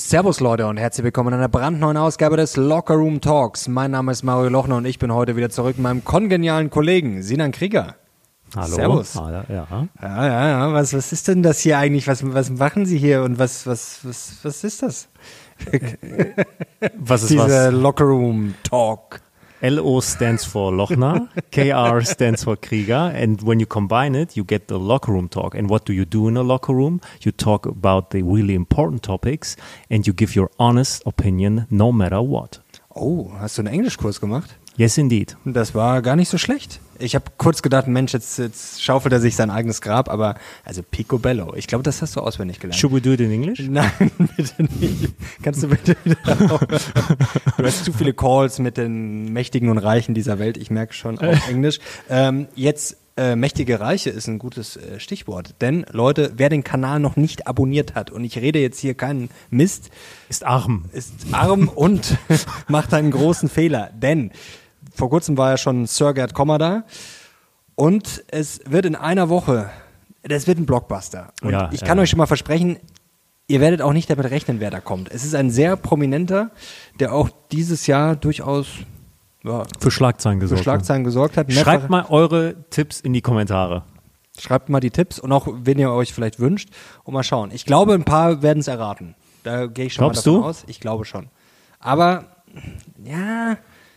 Servus Leute und herzlich willkommen in einer brandneuen Ausgabe des Locker Room Talks. Mein Name ist Mario Lochner und ich bin heute wieder zurück mit meinem kongenialen Kollegen Sinan Krieger. Hallo. Servus. Ja. Was ist denn das hier eigentlich? Was machen Sie hier und was ist das? Was ist Dieser Locker Room Talk. LO stands for Lochner, KR stands for Krieger, and when you combine it, you get the locker room talk. And what do you do in a locker room? You talk about the really important topics and you give your honest opinion no matter what. Oh, hast du einen Englischkurs gemacht? Yes, indeed. Das war gar nicht so schlecht. Ich habe kurz gedacht, Mensch, jetzt schaufelt er sich sein eigenes Grab, aber also Picobello, ich glaube, das hast du auswendig gelernt. Should we do it in English? Nein, bitte nicht. Kannst du bitte wieder Du hast zu viele Calls mit den Mächtigen und Reichen dieser Welt, ich merke schon auf Englisch. Mächtige Reiche ist ein gutes Stichwort, denn Leute, wer den Kanal noch nicht abonniert hat, und ich rede jetzt hier keinen Mist, ist arm und macht einen großen Fehler, denn vor kurzem war ja schon Sir Gerd Kommer da und es wird in einer Woche, das wird ein Blockbuster. Und ich kann euch schon mal versprechen, ihr werdet auch nicht damit rechnen, wer da kommt. Es ist ein sehr prominenter, der auch dieses Jahr durchaus für Schlagzeilen gesorgt hat. Schreibt mal eure Tipps in die Kommentare. Schreibt mal die Tipps und auch, wen ihr euch vielleicht wünscht und mal schauen. Ich glaube, ein paar werden es erraten. Da gehe ich schon mal davon aus. Ich glaube schon. Aber, ja,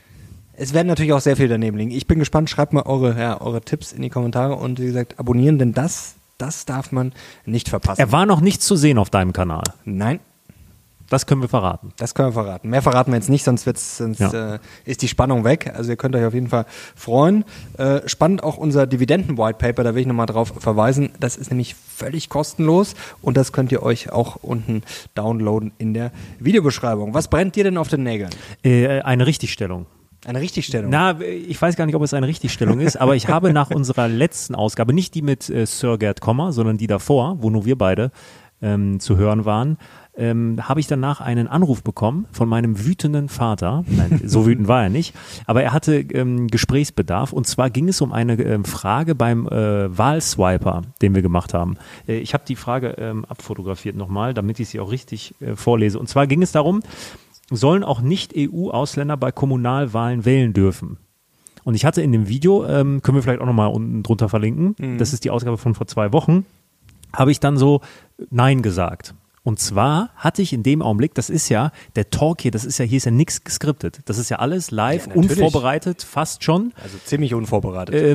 es werden natürlich auch sehr viel daneben liegen. Ich bin gespannt. Schreibt mal eure Tipps in die Kommentare und wie gesagt, abonnieren, denn das darf man nicht verpassen. Er war noch nicht zu sehen auf deinem Kanal. Nein. Das können wir verraten. Mehr verraten wir jetzt nicht, sonst ist die Spannung weg. Also ihr könnt euch auf jeden Fall freuen. Spannend auch unser Dividenden-White-Paper, da will ich nochmal drauf verweisen. Das ist nämlich völlig kostenlos und das könnt ihr euch auch unten downloaden in der Videobeschreibung. Was brennt dir denn auf den Nägeln? Eine Richtigstellung. Eine Richtigstellung? Na, ich weiß gar nicht, ob es eine Richtigstellung ist, aber ich habe nach unserer letzten Ausgabe, nicht die mit Sir Gerd Kommer, sondern die davor, wo nur wir beide zu hören waren, habe ich danach einen Anruf bekommen von meinem wütenden Vater. Nein, so wütend war er nicht, aber er hatte Gesprächsbedarf und zwar ging es um eine Frage beim Wahlswiper, den wir gemacht haben. Ich habe die Frage abfotografiert nochmal, damit ich sie auch richtig vorlese. Und zwar ging es darum, sollen auch Nicht-EU-Ausländer bei Kommunalwahlen wählen dürfen? Und ich hatte in dem Video, können wir vielleicht auch nochmal unten drunter verlinken, das ist die Ausgabe von vor 2 Wochen, habe ich dann so Nein gesagt. Und zwar hatte ich in dem Augenblick, das ist ja, der Talk hier, hier ist ja nichts geskriptet. Das ist ja alles live, unvorbereitet, fast schon. Also ziemlich unvorbereitet.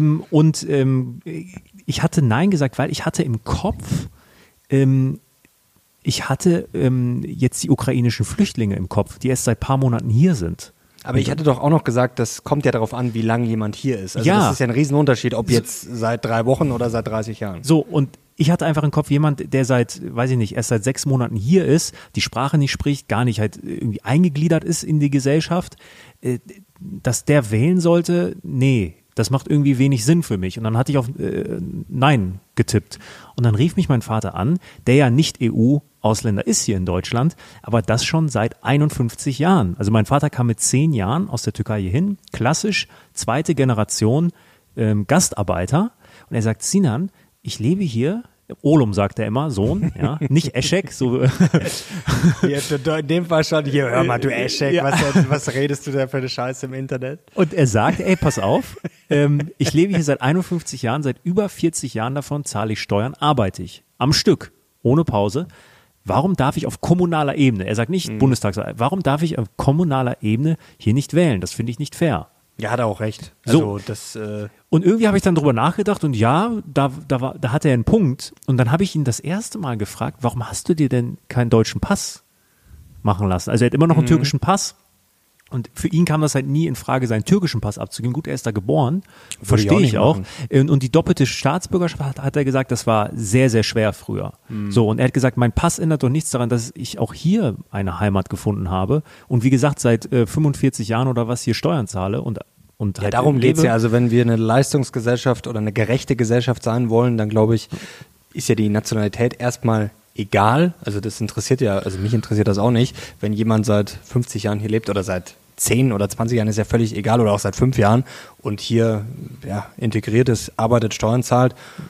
Ich hatte Nein gesagt, weil ich hatte im Kopf, jetzt die ukrainischen Flüchtlinge im Kopf, die erst seit ein paar Monaten hier sind. Aber ich hatte doch auch noch gesagt, das kommt ja darauf an, wie lange jemand hier ist. Also das ist ja ein Riesenunterschied, ob jetzt seit 3 Wochen oder seit 30 Jahren. So, und ich hatte einfach im Kopf jemand, der erst seit 6 Monaten hier ist, die Sprache nicht spricht, gar nicht halt irgendwie eingegliedert ist in die Gesellschaft, dass der wählen sollte, nee, das macht irgendwie wenig Sinn für mich. Und dann hatte ich auf Nein getippt. Und dann rief mich mein Vater an, der ja nicht EU-Ausländer ist hier in Deutschland, aber das schon seit 51 Jahren. Also mein Vater kam mit 10 Jahren aus der Türkei hier hin, klassisch 2. Generation Gastarbeiter. Und er sagt, Sinan, ich lebe hier, Oğlum sagt er immer, Sohn, ja, nicht Eschek, so. In dem Fall schon, hier, hör mal, du Eschek, ja. Was redest du da für eine Scheiße im Internet? Und er sagt, ey, pass auf, ich lebe hier seit 51 Jahren, seit über 40 Jahren davon zahle ich Steuern, arbeite ich, am Stück, ohne Pause. Warum darf ich auf kommunaler Ebene, er sagt nicht Bundestagswahl, warum darf ich auf kommunaler Ebene hier nicht wählen? Das finde ich nicht fair. Ja, hat er auch recht. Also und irgendwie habe ich dann drüber nachgedacht und ja, da hat er einen Punkt. Und dann habe ich ihn das erste Mal gefragt, warum hast du dir denn keinen deutschen Pass machen lassen? Also er hat immer noch einen türkischen Pass. Und für ihn kam das halt nie in Frage, seinen türkischen Pass abzugeben. Gut, er ist da geboren, verstehe ich auch. Und die doppelte Staatsbürgerschaft, hat er gesagt, das war sehr, sehr schwer früher. So, und er hat gesagt, mein Pass ändert doch nichts daran, dass ich auch hier eine Heimat gefunden habe. Und wie gesagt, seit 45 Jahren oder was hier Steuern zahle und halt darum geht es ja. Also wenn wir eine Leistungsgesellschaft oder eine gerechte Gesellschaft sein wollen, dann glaube ich, ist ja die Nationalität erstmal egal, also das interessiert ja, also mich interessiert das auch nicht, wenn jemand seit 50 Jahren hier lebt oder seit 10 oder 20 Jahren, ist ja völlig egal, oder auch seit 5 Jahren und hier integriert ist, arbeitet, Steuern zahlt,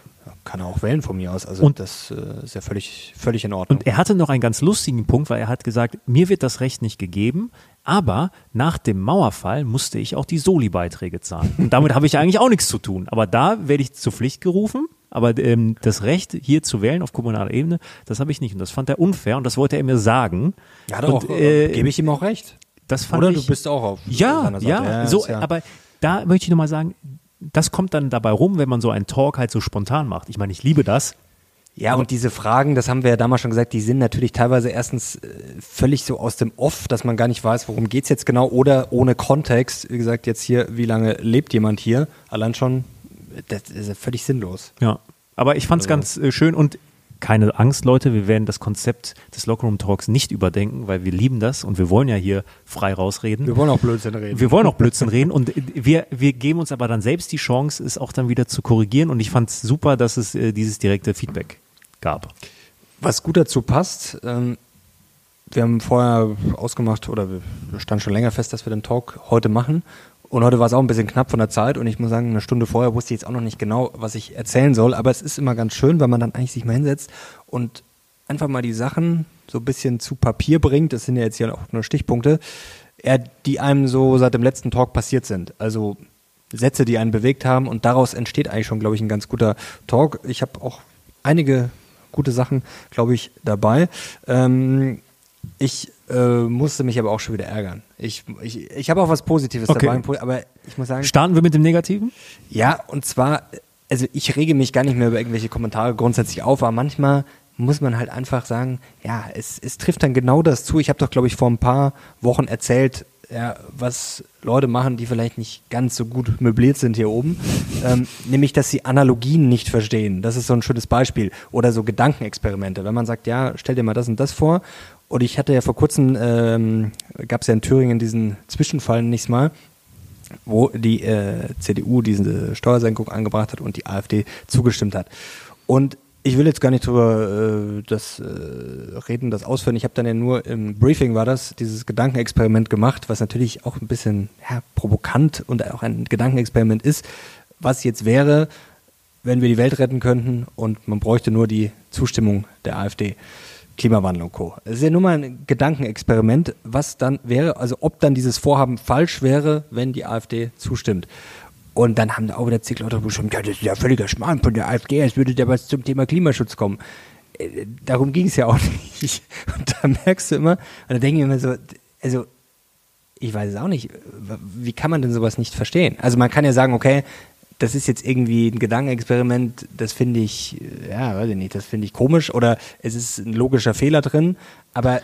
Kann er auch wählen von mir aus. Also und das ist ja völlig in Ordnung. Und er hatte noch einen ganz lustigen Punkt, weil er hat gesagt, mir wird das Recht nicht gegeben, aber nach dem Mauerfall musste ich auch die Soli-Beiträge zahlen. Und damit habe ich eigentlich auch nichts zu tun. Aber da werde ich zur Pflicht gerufen. Aber das Recht, hier zu wählen auf kommunaler Ebene, das habe ich nicht. Und das fand er unfair und das wollte er mir sagen. Ja, doch, gebe ich ihm auch recht. Das fand Oder ich, du bist auch auf seiner Seite. Ja, so, aber da möchte ich nochmal sagen, das kommt dann dabei rum, wenn man so einen Talk halt so spontan macht. Ich meine, ich liebe das. Ja, und diese Fragen, das haben wir ja damals schon gesagt, die sind natürlich teilweise erstens völlig so aus dem Off, dass man gar nicht weiß, worum geht's jetzt genau, oder ohne Kontext. Wie gesagt, jetzt hier, wie lange lebt jemand hier? Allein schon, das ist ja völlig sinnlos. Ja, aber ich fand's ganz schön und keine Angst, Leute, wir werden das Konzept des Lockerroom Talks nicht überdenken, weil wir lieben das und wir wollen ja hier frei rausreden. Wir wollen auch Blödsinn reden. Wir wollen auch Blödsinn reden und wir geben uns aber dann selbst die Chance, es auch dann wieder zu korrigieren und ich fand es super, dass es dieses direkte Feedback gab. Was gut dazu passt, wir haben vorher ausgemacht oder wir standen schon länger fest, dass wir den Talk heute machen. Und heute war es auch ein bisschen knapp von der Zeit und ich muss sagen, eine Stunde vorher wusste ich jetzt auch noch nicht genau, was ich erzählen soll, aber es ist immer ganz schön, wenn man dann eigentlich sich mal hinsetzt und einfach mal die Sachen so ein bisschen zu Papier bringt, das sind ja jetzt hier auch nur Stichpunkte, die einem so seit dem letzten Talk passiert sind. Also Sätze, die einen bewegt haben und daraus entsteht eigentlich schon, glaube ich, ein ganz guter Talk. Ich habe auch einige gute Sachen, glaube ich, dabei. Ich musste mich aber auch schon wieder ärgern. Ich habe auch was Positives dabei, aber ich muss sagen... Starten wir mit dem Negativen? Ja, und zwar, also ich rege mich gar nicht mehr über irgendwelche Kommentare grundsätzlich auf, aber manchmal muss man halt einfach sagen, ja, es trifft dann genau das zu. Ich habe doch, glaube ich, vor ein paar Wochen erzählt, ja, was Leute machen, die vielleicht nicht ganz so gut möbliert sind hier oben, nämlich, dass sie Analogien nicht verstehen. Das ist so ein schönes Beispiel. Oder so Gedankenexperimente. Wenn man sagt, ja, stell dir mal das und das vor. Und ich hatte ja vor kurzem, gab es ja in Thüringen diesen Zwischenfall nächstes Mal, wo die CDU diese Steuersenkung angebracht hat und die AfD zugestimmt hat. Und ich will jetzt gar nicht drüber reden, das ausführen. Ich habe dann ja nur im Briefing dieses Gedankenexperiment gemacht, was natürlich auch ein bisschen provokant und auch ein Gedankenexperiment ist, was jetzt wäre, wenn wir die Welt retten könnten und man bräuchte nur die Zustimmung der AfD. Klimawandel und Co. Es ist ja nur mal ein Gedankenexperiment, was dann wäre, also ob dann dieses Vorhaben falsch wäre, wenn die AfD zustimmt. Und dann haben da auch wieder zig Leute bestimmt, ja, das ist ja völliger Schmarrn von der AfD, es würde ja was zum Thema Klimaschutz kommen. Darum ging es ja auch nicht. Und da merkst du immer, und da denke ich immer so, also ich weiß es auch nicht, wie kann man denn sowas nicht verstehen? Also man kann ja sagen, okay, das ist jetzt irgendwie ein Gedankenexperiment, das finde ich, weiß ich nicht, das finde ich komisch oder es ist ein logischer Fehler drin, aber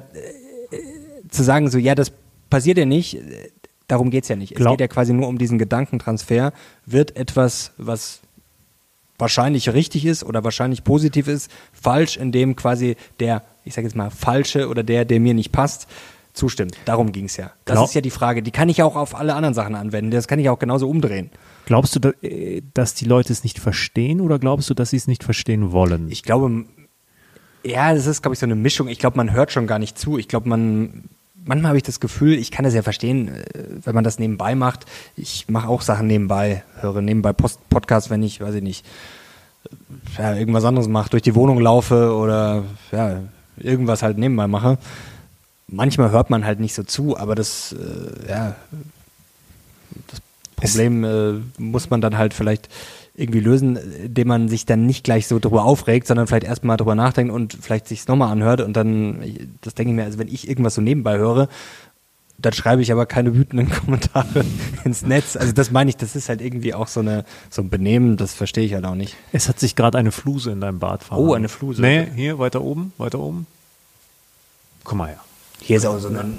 zu sagen so, ja, das passiert ja nicht, darum geht es ja nicht. Es geht ja quasi nur um diesen Gedankentransfer, wird etwas, was wahrscheinlich richtig ist oder wahrscheinlich positiv ist, falsch, indem quasi der, ich sage jetzt mal, falsche oder der mir nicht passt, zustimmt. Darum ging es ja. Das ist ja die Frage, die kann ich auch auf alle anderen Sachen anwenden, das kann ich auch genauso umdrehen. Glaubst du, dass die Leute es nicht verstehen oder glaubst du, dass sie es nicht verstehen wollen? Ich glaube, ja, das ist, glaube ich, so eine Mischung. Ich glaube, man hört schon gar nicht zu. Ich glaube, manchmal habe ich das Gefühl, ich kann das ja verstehen, wenn man das nebenbei macht. Ich mache auch Sachen nebenbei, höre nebenbei Podcasts, wenn ich, weiß ich nicht, irgendwas anderes mache, durch die Wohnung laufe oder irgendwas halt nebenbei mache. Manchmal hört man halt nicht so zu, aber das Problem muss man dann halt vielleicht irgendwie lösen, indem man sich dann nicht gleich so drüber aufregt, sondern vielleicht erstmal drüber nachdenkt und vielleicht sich es nochmal anhört und dann, das denke ich mir, also wenn ich irgendwas so nebenbei höre, dann schreibe ich aber keine wütenden Kommentare ins Netz. Also das meine ich, das ist halt irgendwie auch so ein Benehmen, das verstehe ich halt auch nicht. Es hat sich gerade eine Fluse in deinem Bart verhauen. Oh, eine Fluse. Nee, hier, weiter oben. Komm mal her. Hier ist auch so eine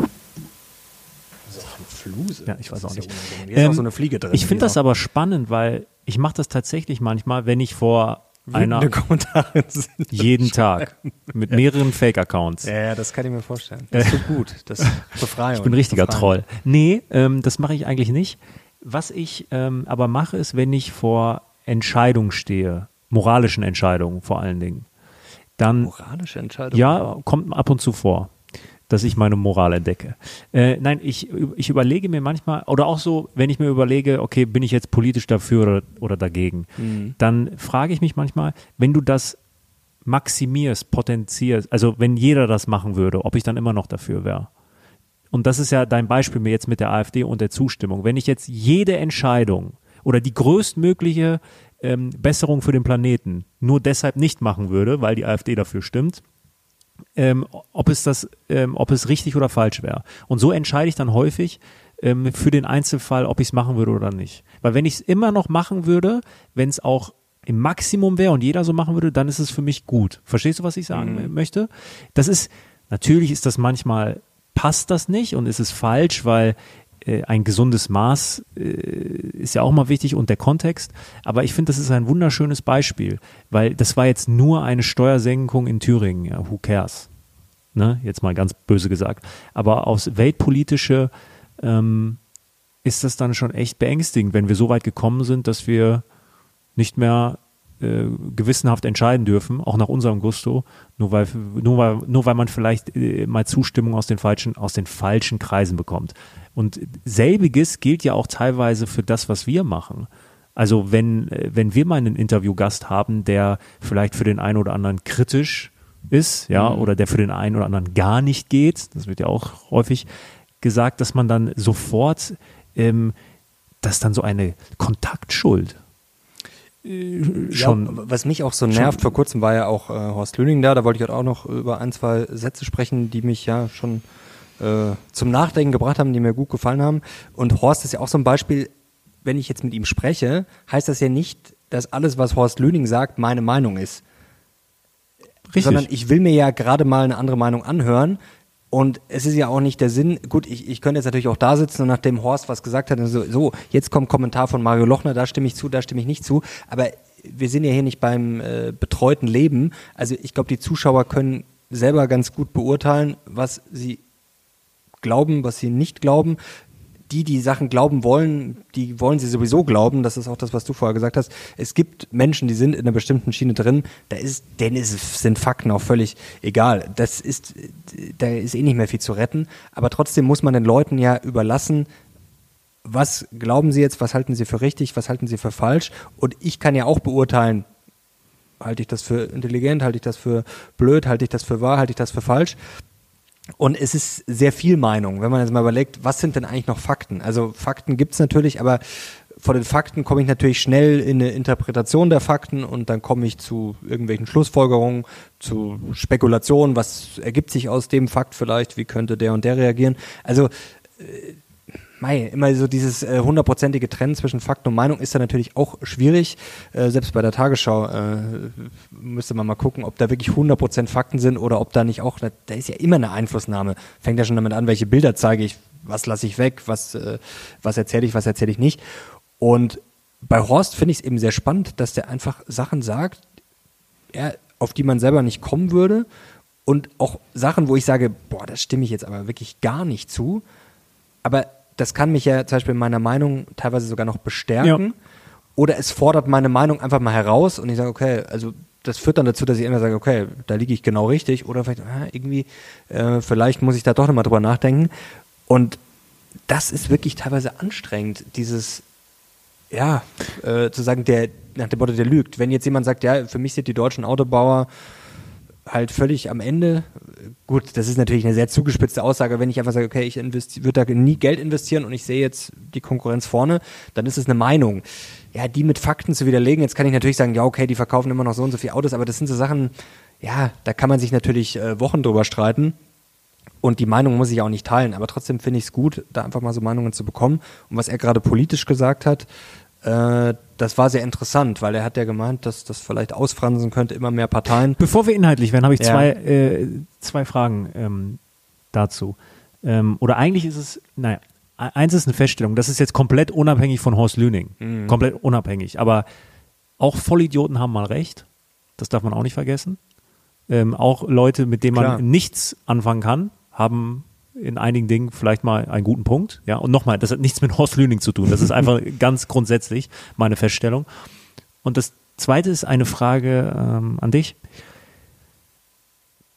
Fluse. Ja, ich weiß auch nicht. Hier ist auch so eine Fliege drin. Ich finde das aber spannend, weil ich mache das tatsächlich manmal, wenn ich vor Kommentare sind jeden Tag mit mehreren Fake-Accounts. Ja, das kann ich mir vorstellen. Das ist so gut. Das Befreiung. Ich bin ein richtiger Troll. Nee, das mache ich eigentlich nicht. Was ich aber mache, ist, wenn ich vor Entscheidungen stehe, moralischen Entscheidungen vor allen Dingen, dann... Moralische Entscheidungen? Ja, kommt ab und zu vor. dass ich meine Moral entdecke. Nein, ich überlege mir manchmal, oder auch so, wenn ich mir überlege, okay, bin ich jetzt politisch dafür oder dagegen, dann frage ich mich manchmal, wenn du das maximierst, potenzierst, also wenn jeder das machen würde, ob ich dann immer noch dafür wäre. Und das ist ja dein Beispiel mir jetzt mit der AfD und der Zustimmung. Wenn ich jetzt jede Entscheidung oder die größtmögliche Besserung für den Planeten nur deshalb nicht machen würde, weil die AfD dafür stimmt, ob es richtig oder falsch wäre. Und so entscheide ich dann häufig für den Einzelfall, ob ich es machen würde oder nicht. Weil wenn ich es immer noch machen würde, wenn es auch im Maximum wäre und jeder so machen würde, dann ist es für mich gut. Verstehst du, was ich sagen möchte? Natürlich ist das manchmal, passt das nicht und ist es falsch, weil ein gesundes Maß ist ja auch mal wichtig und der Kontext. Aber ich finde, das ist ein wunderschönes Beispiel, weil das war jetzt nur eine Steuersenkung in Thüringen. Ja, who cares? Ne? Jetzt mal ganz böse gesagt. Aber aus weltpolitische ist das dann schon echt beängstigend, wenn wir so weit gekommen sind, dass wir nicht mehr gewissenhaft entscheiden dürfen, auch nach unserem Gusto, nur weil man vielleicht mal Zustimmung aus den falschen Kreisen bekommt. Und selbiges gilt ja auch teilweise für das, was wir machen. Also wenn wir mal einen Interviewgast haben, der vielleicht für den einen oder anderen kritisch ist, ja, oder der für den einen oder anderen gar nicht geht, das wird ja auch häufig gesagt, dass man dann sofort, dass dann so eine Kontaktschuld schon. Ja, was mich auch so nervt, vor kurzem war ja auch Horst Lüning da wollte ich heute auch noch über ein, zwei Sätze sprechen, die mich ja schon zum Nachdenken gebracht haben, die mir gut gefallen haben. Und Horst ist ja auch so ein Beispiel, wenn ich jetzt mit ihm spreche, heißt das ja nicht, dass alles, was Horst Lüning sagt, meine Meinung ist. Richtig. Sondern ich will mir ja gerade mal eine andere Meinung anhören. Und es ist ja auch nicht der Sinn, gut, ich könnte jetzt natürlich auch da sitzen und nachdem Horst was gesagt hat, so, jetzt kommt Kommentar von Mario Lochner, da stimme ich zu, da stimme ich nicht zu. Aber wir sind ja hier nicht beim betreuten Leben. Also ich glaube, die Zuschauer können selber ganz gut beurteilen, was sie glauben, was sie nicht glauben. Die Sachen glauben wollen, die wollen sie sowieso glauben. Das ist auch das, was du vorher gesagt hast. Es gibt Menschen, die sind in einer bestimmten Schiene drin, denen sind Fakten auch völlig egal. Da ist eh nicht mehr viel zu retten. Aber trotzdem muss man den Leuten ja überlassen, was glauben sie jetzt, was halten sie für richtig, was halten sie für falsch. Und ich kann ja auch beurteilen, halte ich das für intelligent, halte ich das für blöd, halte ich das für wahr, halte ich das für falsch. Und es ist sehr viel Meinung, wenn man jetzt mal überlegt, was sind denn eigentlich noch Fakten? Also Fakten gibt's natürlich, aber vor den Fakten komme ich natürlich schnell in eine Interpretation der Fakten und dann komme ich zu irgendwelchen Schlussfolgerungen, zu Spekulationen, was ergibt sich aus dem Fakt vielleicht, wie könnte der und der reagieren. Also immer so dieses hundertprozentige Trennen zwischen Fakten und Meinung ist da natürlich auch schwierig. Selbst bei der Tagesschau müsste man mal gucken, ob da wirklich 100% Fakten sind oder ob da nicht auch, da ist ja immer eine Einflussnahme. Fängt ja schon damit an, welche Bilder zeige ich, was lasse ich weg, was erzähle ich nicht. Und bei Horst finde ich es eben sehr spannend, dass der einfach Sachen sagt, auf die man selber nicht kommen würde und auch Sachen, wo ich sage, boah, das stimme ich jetzt aber wirklich gar nicht zu. Aber das kann mich ja zum Beispiel in meiner Meinung teilweise sogar noch bestärken. Ja. Oder es fordert meine Meinung einfach mal heraus und ich sage, okay, also das führt dann dazu, dass ich immer sage, okay, da liege ich genau richtig. Oder vielleicht, vielleicht muss ich da doch nochmal drüber nachdenken. Und das ist wirklich teilweise anstrengend, dieses, zu sagen, nach dem Motto, der lügt. Wenn jetzt jemand sagt, ja, für mich sind die deutschen Autobauer halt völlig am Ende. Gut, das ist natürlich eine sehr zugespitzte Aussage. Wenn ich einfach sage, okay, ich würde da nie Geld investieren und ich sehe jetzt die Konkurrenz vorne, dann ist es eine Meinung. Ja, die mit Fakten zu widerlegen, jetzt kann ich natürlich sagen, ja, okay, die verkaufen immer noch so und so viele Autos, aber das sind so Sachen, ja, da kann man sich natürlich Wochen drüber streiten und die Meinung muss ich auch nicht teilen, aber trotzdem finde ich es gut, da einfach mal so Meinungen zu bekommen. Und was er gerade politisch gesagt hat, das war sehr interessant, weil er hat ja gemeint, dass das vielleicht ausfransen könnte, immer mehr Parteien. Bevor wir inhaltlich werden, habe ich zwei Fragen dazu. Oder eigentlich ist es, eins ist eine Feststellung, das ist jetzt komplett unabhängig von Horst Lüning. Komplett unabhängig. Aber auch Vollidioten haben mal recht. Das darf man auch nicht vergessen. Auch Leute, mit denen man nichts anfangen kann, haben in einigen Dingen vielleicht mal einen guten Punkt. Ja, und nochmal, das hat nichts mit Horst Lüning zu tun. Das ist einfach ganz grundsätzlich meine Feststellung. Und das Zweite ist eine Frage an dich.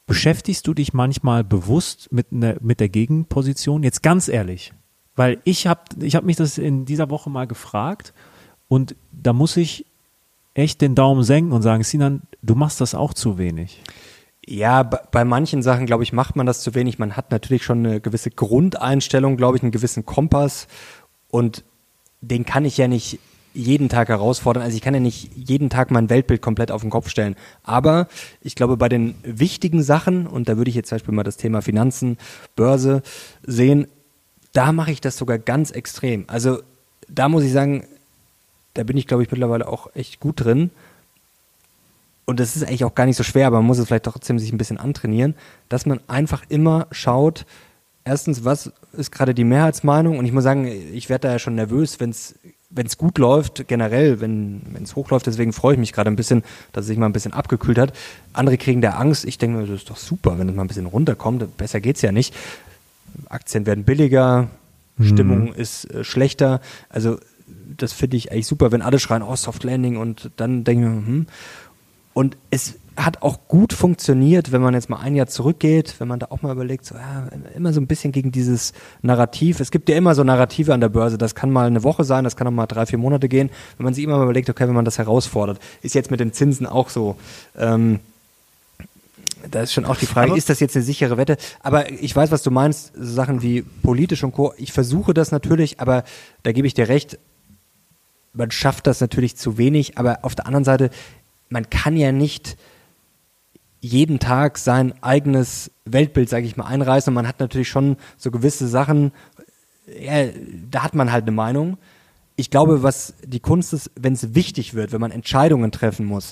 beschäftigst du dich manchmal bewusst mit der Gegenposition? Jetzt ganz ehrlich, weil ich hab mich das in dieser Woche mal gefragt und da muss ich echt den Daumen senken und sagen, Sinan, du machst das auch zu wenig. Ja, bei manchen Sachen, glaube ich, macht man das zu wenig. Man hat natürlich schon eine gewisse Grundeinstellung, glaube ich, einen gewissen Kompass und den kann ich ja nicht jeden Tag herausfordern. Also ich kann ja nicht jeden Tag mein Weltbild komplett auf den Kopf stellen. Aber ich glaube, bei den wichtigen Sachen, und da würde ich jetzt zum Beispiel mal das Thema Finanzen, Börse sehen, da mache ich das sogar ganz extrem. Also da muss ich sagen, da bin ich, glaube ich, mittlerweile auch echt gut drin. Und das ist eigentlich auch gar nicht so schwer, aber man muss es vielleicht trotzdem sich ein bisschen antrainieren, dass man einfach immer schaut, erstens, was ist gerade die Mehrheitsmeinung? Und ich muss sagen, ich werde da ja schon nervös, wenn es gut läuft, generell, wenn es hochläuft, deswegen freue ich mich gerade ein bisschen, dass es sich mal ein bisschen abgekühlt hat. Andere kriegen da Angst. Ich denke mir, das ist doch super, wenn es mal ein bisschen runterkommt. Besser geht's ja nicht. Aktien werden billiger, Stimmung ist schlechter. Also das finde ich eigentlich super, wenn alle schreien, oh, Soft Landing, und dann denke ich mir, Und es hat auch gut funktioniert, wenn man jetzt mal ein Jahr zurückgeht, wenn man da auch mal überlegt, so, ja, immer so ein bisschen gegen dieses Narrativ. Es gibt ja immer so Narrative an der Börse, das kann mal eine Woche sein, das kann auch mal 3-4 Monate gehen. Wenn man sich immer mal überlegt, okay, wenn man das herausfordert, ist jetzt mit den Zinsen auch so. Da ist schon auch die Frage, ist das jetzt eine sichere Wette? Aber ich weiß, was du meinst, so Sachen wie politisch und Co. Ich versuche das natürlich, aber da gebe ich dir recht, man schafft das natürlich zu wenig, aber auf der anderen Seite, man kann ja nicht jeden Tag sein eigenes Weltbild, sage ich mal, einreißen, und man hat natürlich schon so gewisse Sachen, ja, da hat man halt eine Meinung. Ich glaube, was die Kunst ist, wenn es wichtig wird, wenn man Entscheidungen treffen muss,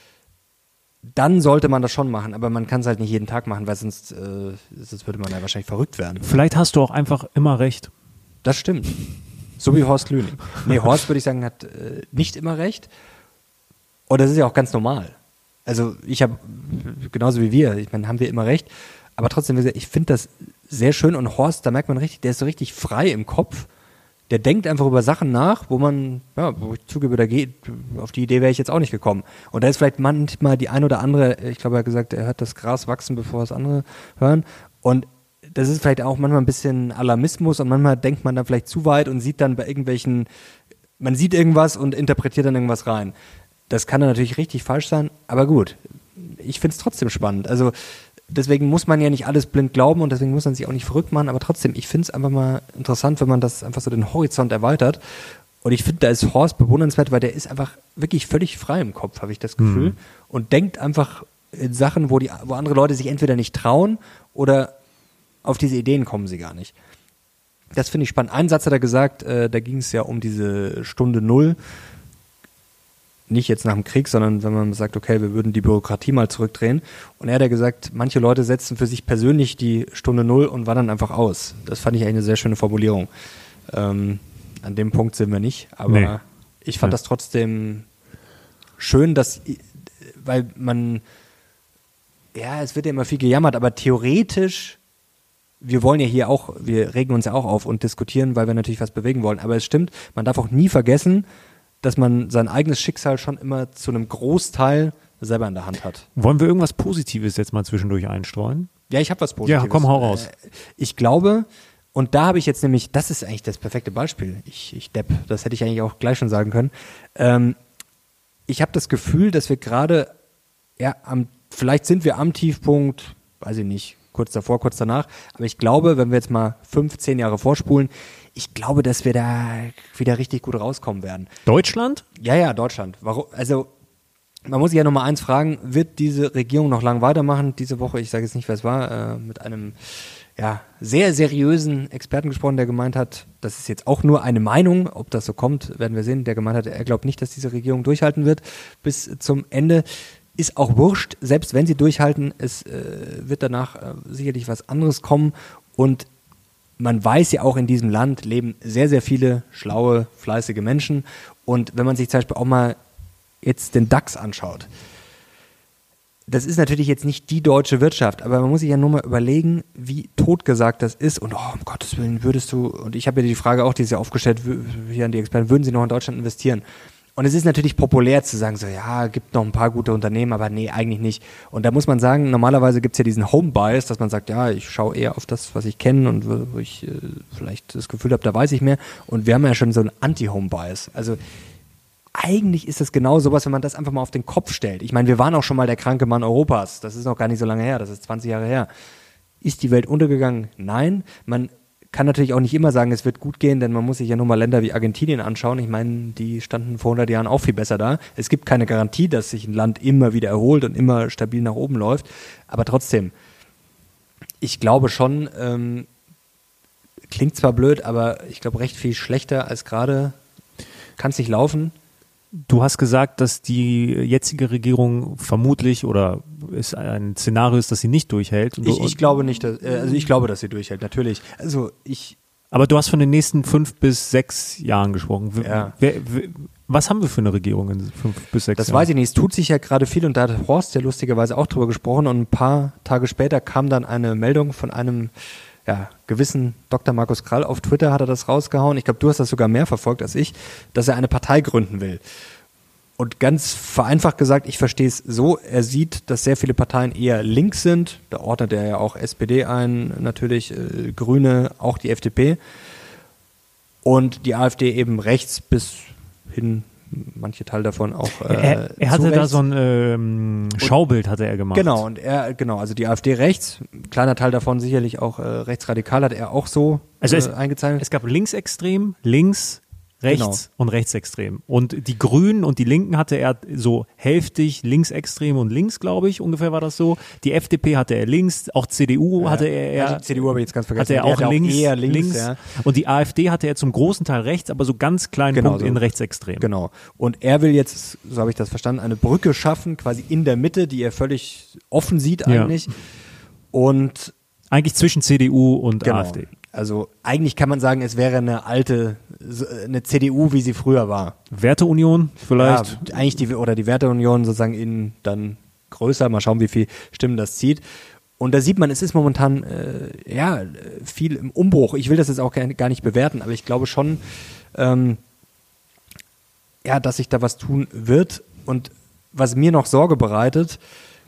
dann sollte man das schon machen, aber man kann es halt nicht jeden Tag machen, weil sonst würde man ja wahrscheinlich verrückt werden. Vielleicht hast du auch einfach immer recht. Das stimmt. So wie Horst Lüning. Nee, Horst, würde ich sagen, hat nicht immer recht. Und das ist ja auch ganz normal. Also ich habe, genauso wie wir, ich meine, haben wir immer recht, aber trotzdem, ich finde das sehr schön, und Horst, da merkt man richtig, der ist so richtig frei im Kopf, der denkt einfach über Sachen nach, wo ich zugebe, auf die Idee wäre ich jetzt auch nicht gekommen. Und da ist vielleicht manchmal die ein oder andere, ich glaube, er hat gesagt, er hört das Gras wachsen, bevor es andere hören, und das ist vielleicht auch manchmal ein bisschen Alarmismus, und manchmal denkt man dann vielleicht zu weit und sieht dann man sieht irgendwas und interpretiert dann irgendwas rein. Das kann dann natürlich richtig falsch sein, aber gut, ich finde es trotzdem spannend. Also deswegen muss man ja nicht alles blind glauben, und deswegen muss man sich auch nicht verrückt machen, aber trotzdem, ich finde es einfach mal interessant, wenn man das einfach so den Horizont erweitert. Und ich finde, da ist Horst bewundernswert, weil der ist einfach wirklich völlig frei im Kopf, habe ich das Gefühl, und denkt einfach in Sachen, wo andere Leute sich entweder nicht trauen oder auf diese Ideen kommen sie gar nicht. Das finde ich spannend. Einen Satz hat er gesagt, da ging es ja um diese Stunde Null. Nicht jetzt nach dem Krieg, sondern wenn man sagt, okay, wir würden die Bürokratie mal zurückdrehen. Und er hat ja gesagt, manche Leute setzen für sich persönlich die Stunde Null und wandern einfach aus. Das fand ich eigentlich eine sehr schöne Formulierung. An dem Punkt sind wir nicht, aber ich fand das trotzdem schön, weil es wird ja immer viel gejammert, aber theoretisch, wir regen uns ja auch auf und diskutieren, weil wir natürlich was bewegen wollen. Aber es stimmt, man darf auch nie vergessen, dass man sein eigenes Schicksal schon immer zu einem Großteil selber in der Hand hat. Wollen wir irgendwas Positives jetzt mal zwischendurch einstreuen? Ja, ich habe was Positives. Ja, komm, hau raus. Ich glaube, und da habe ich jetzt nämlich, das ist eigentlich das perfekte Beispiel, ich Depp, das hätte ich eigentlich auch gleich schon sagen können. Ich habe das Gefühl, dass wir gerade, vielleicht sind wir am Tiefpunkt, weiß ich nicht, kurz davor, kurz danach, aber ich glaube, wenn wir jetzt mal 5-10 Jahre vorspulen, ich glaube, dass wir da wieder richtig gut rauskommen werden. Deutschland? Ja, Deutschland. Warum? Also, man muss sich ja Nummer eins fragen, wird diese Regierung noch lang weitermachen? Diese Woche, ich sage jetzt nicht, wer es war, mit einem sehr seriösen Experten gesprochen, der gemeint hat, das ist jetzt auch nur eine Meinung, ob das so kommt, werden wir sehen, der gemeint hat, er glaubt nicht, dass diese Regierung durchhalten wird bis zum Ende. Ist auch wurscht, selbst wenn sie durchhalten, es wird danach sicherlich was anderes kommen, und man weiß ja auch, in diesem Land leben sehr, sehr viele schlaue, fleißige Menschen, und wenn man sich zum Beispiel auch mal jetzt den DAX anschaut, das ist natürlich jetzt nicht die deutsche Wirtschaft, aber man muss sich ja nur mal überlegen, wie totgesagt das ist, und um Gottes Willen würdest du, und ich habe ja die Frage auch dieses Jahr aufgestellt, hier an die Experten, würden sie noch in Deutschland investieren? Und es ist natürlich populär zu sagen, so ja, gibt noch ein paar gute Unternehmen, aber nee, eigentlich nicht. Und da muss man sagen, normalerweise gibt es ja diesen Home-Bias, dass man sagt, ja, ich schaue eher auf das, was ich kenne und wo ich vielleicht das Gefühl habe, da weiß ich mehr. Und wir haben ja schon so einen Anti-Home-Bias. Also eigentlich ist das genau sowas, wenn man das einfach mal auf den Kopf stellt. Ich meine, wir waren auch schon mal der kranke Mann Europas. Das ist noch gar nicht so lange her, das ist 20 Jahre her. Ist die Welt untergegangen? Nein. Man kann natürlich auch nicht immer sagen, es wird gut gehen, denn man muss sich ja nur mal Länder wie Argentinien anschauen. Ich meine, die standen vor 100 Jahren auch viel besser da. Es gibt keine Garantie, dass sich ein Land immer wieder erholt und immer stabil nach oben läuft. Aber trotzdem, ich glaube schon, klingt zwar blöd, aber ich glaube recht viel schlechter als gerade kann es nicht laufen. Du hast gesagt, dass die jetzige Regierung vermutlich oder es ein Szenario ist, dass sie nicht durchhält. Ich glaube nicht, ich glaube, dass sie durchhält, natürlich. Aber du hast von den nächsten 5 bis 6 Jahren gesprochen. Ja. Was haben wir für eine Regierung in 5 bis 6 Jahren? Das weiß ich nicht. Es tut sich ja gerade viel und da hat Horst ja lustigerweise auch drüber gesprochen und ein paar Tage später kam dann eine Meldung von einem gewissen Dr. Markus Krall auf Twitter hat er das rausgehauen. Ich glaube, du hast das sogar mehr verfolgt als ich, dass er eine Partei gründen will. Und ganz vereinfacht gesagt, ich verstehe es so, er sieht, dass sehr viele Parteien eher links sind. Da ordnet er ja auch SPD ein, natürlich Grüne, auch die FDP. Und die AfD eben rechts bis hin, manche Teil davon auch er hatte da so ein Schaubild hatte er gemacht. Genau, also die AfD rechts, kleiner Teil davon sicherlich auch rechtsradikal, hat er auch so eingezeichnet. Es gab linksextrem, links, rechts und rechtsextrem. Und die Grünen und die Linken hatte er so hälftig linksextrem und links, glaube ich, ungefähr war das so. Die FDP hatte er links, auch CDU hatte er. Die CDU habe ich jetzt ganz vergessen. Hatte er auch links, eher links. Ja. Und die AfD hatte er zum großen Teil rechts, aber so ganz kleinen Punkt in rechtsextrem. Genau. Und er will jetzt, so habe ich das verstanden, eine Brücke schaffen, quasi in der Mitte, die er völlig offen sieht eigentlich. Ja. Und eigentlich zwischen CDU und AfD. Also eigentlich kann man sagen, es wäre eine CDU, wie sie früher war. Werteunion vielleicht? Ja, eigentlich die Werteunion sozusagen dann größer. Mal schauen, wie viel Stimmen das zieht. Und da sieht man, es ist momentan viel im Umbruch. Ich will das jetzt auch gar nicht bewerten, aber ich glaube schon, dass sich da was tun wird. Und was mir noch Sorge bereitet,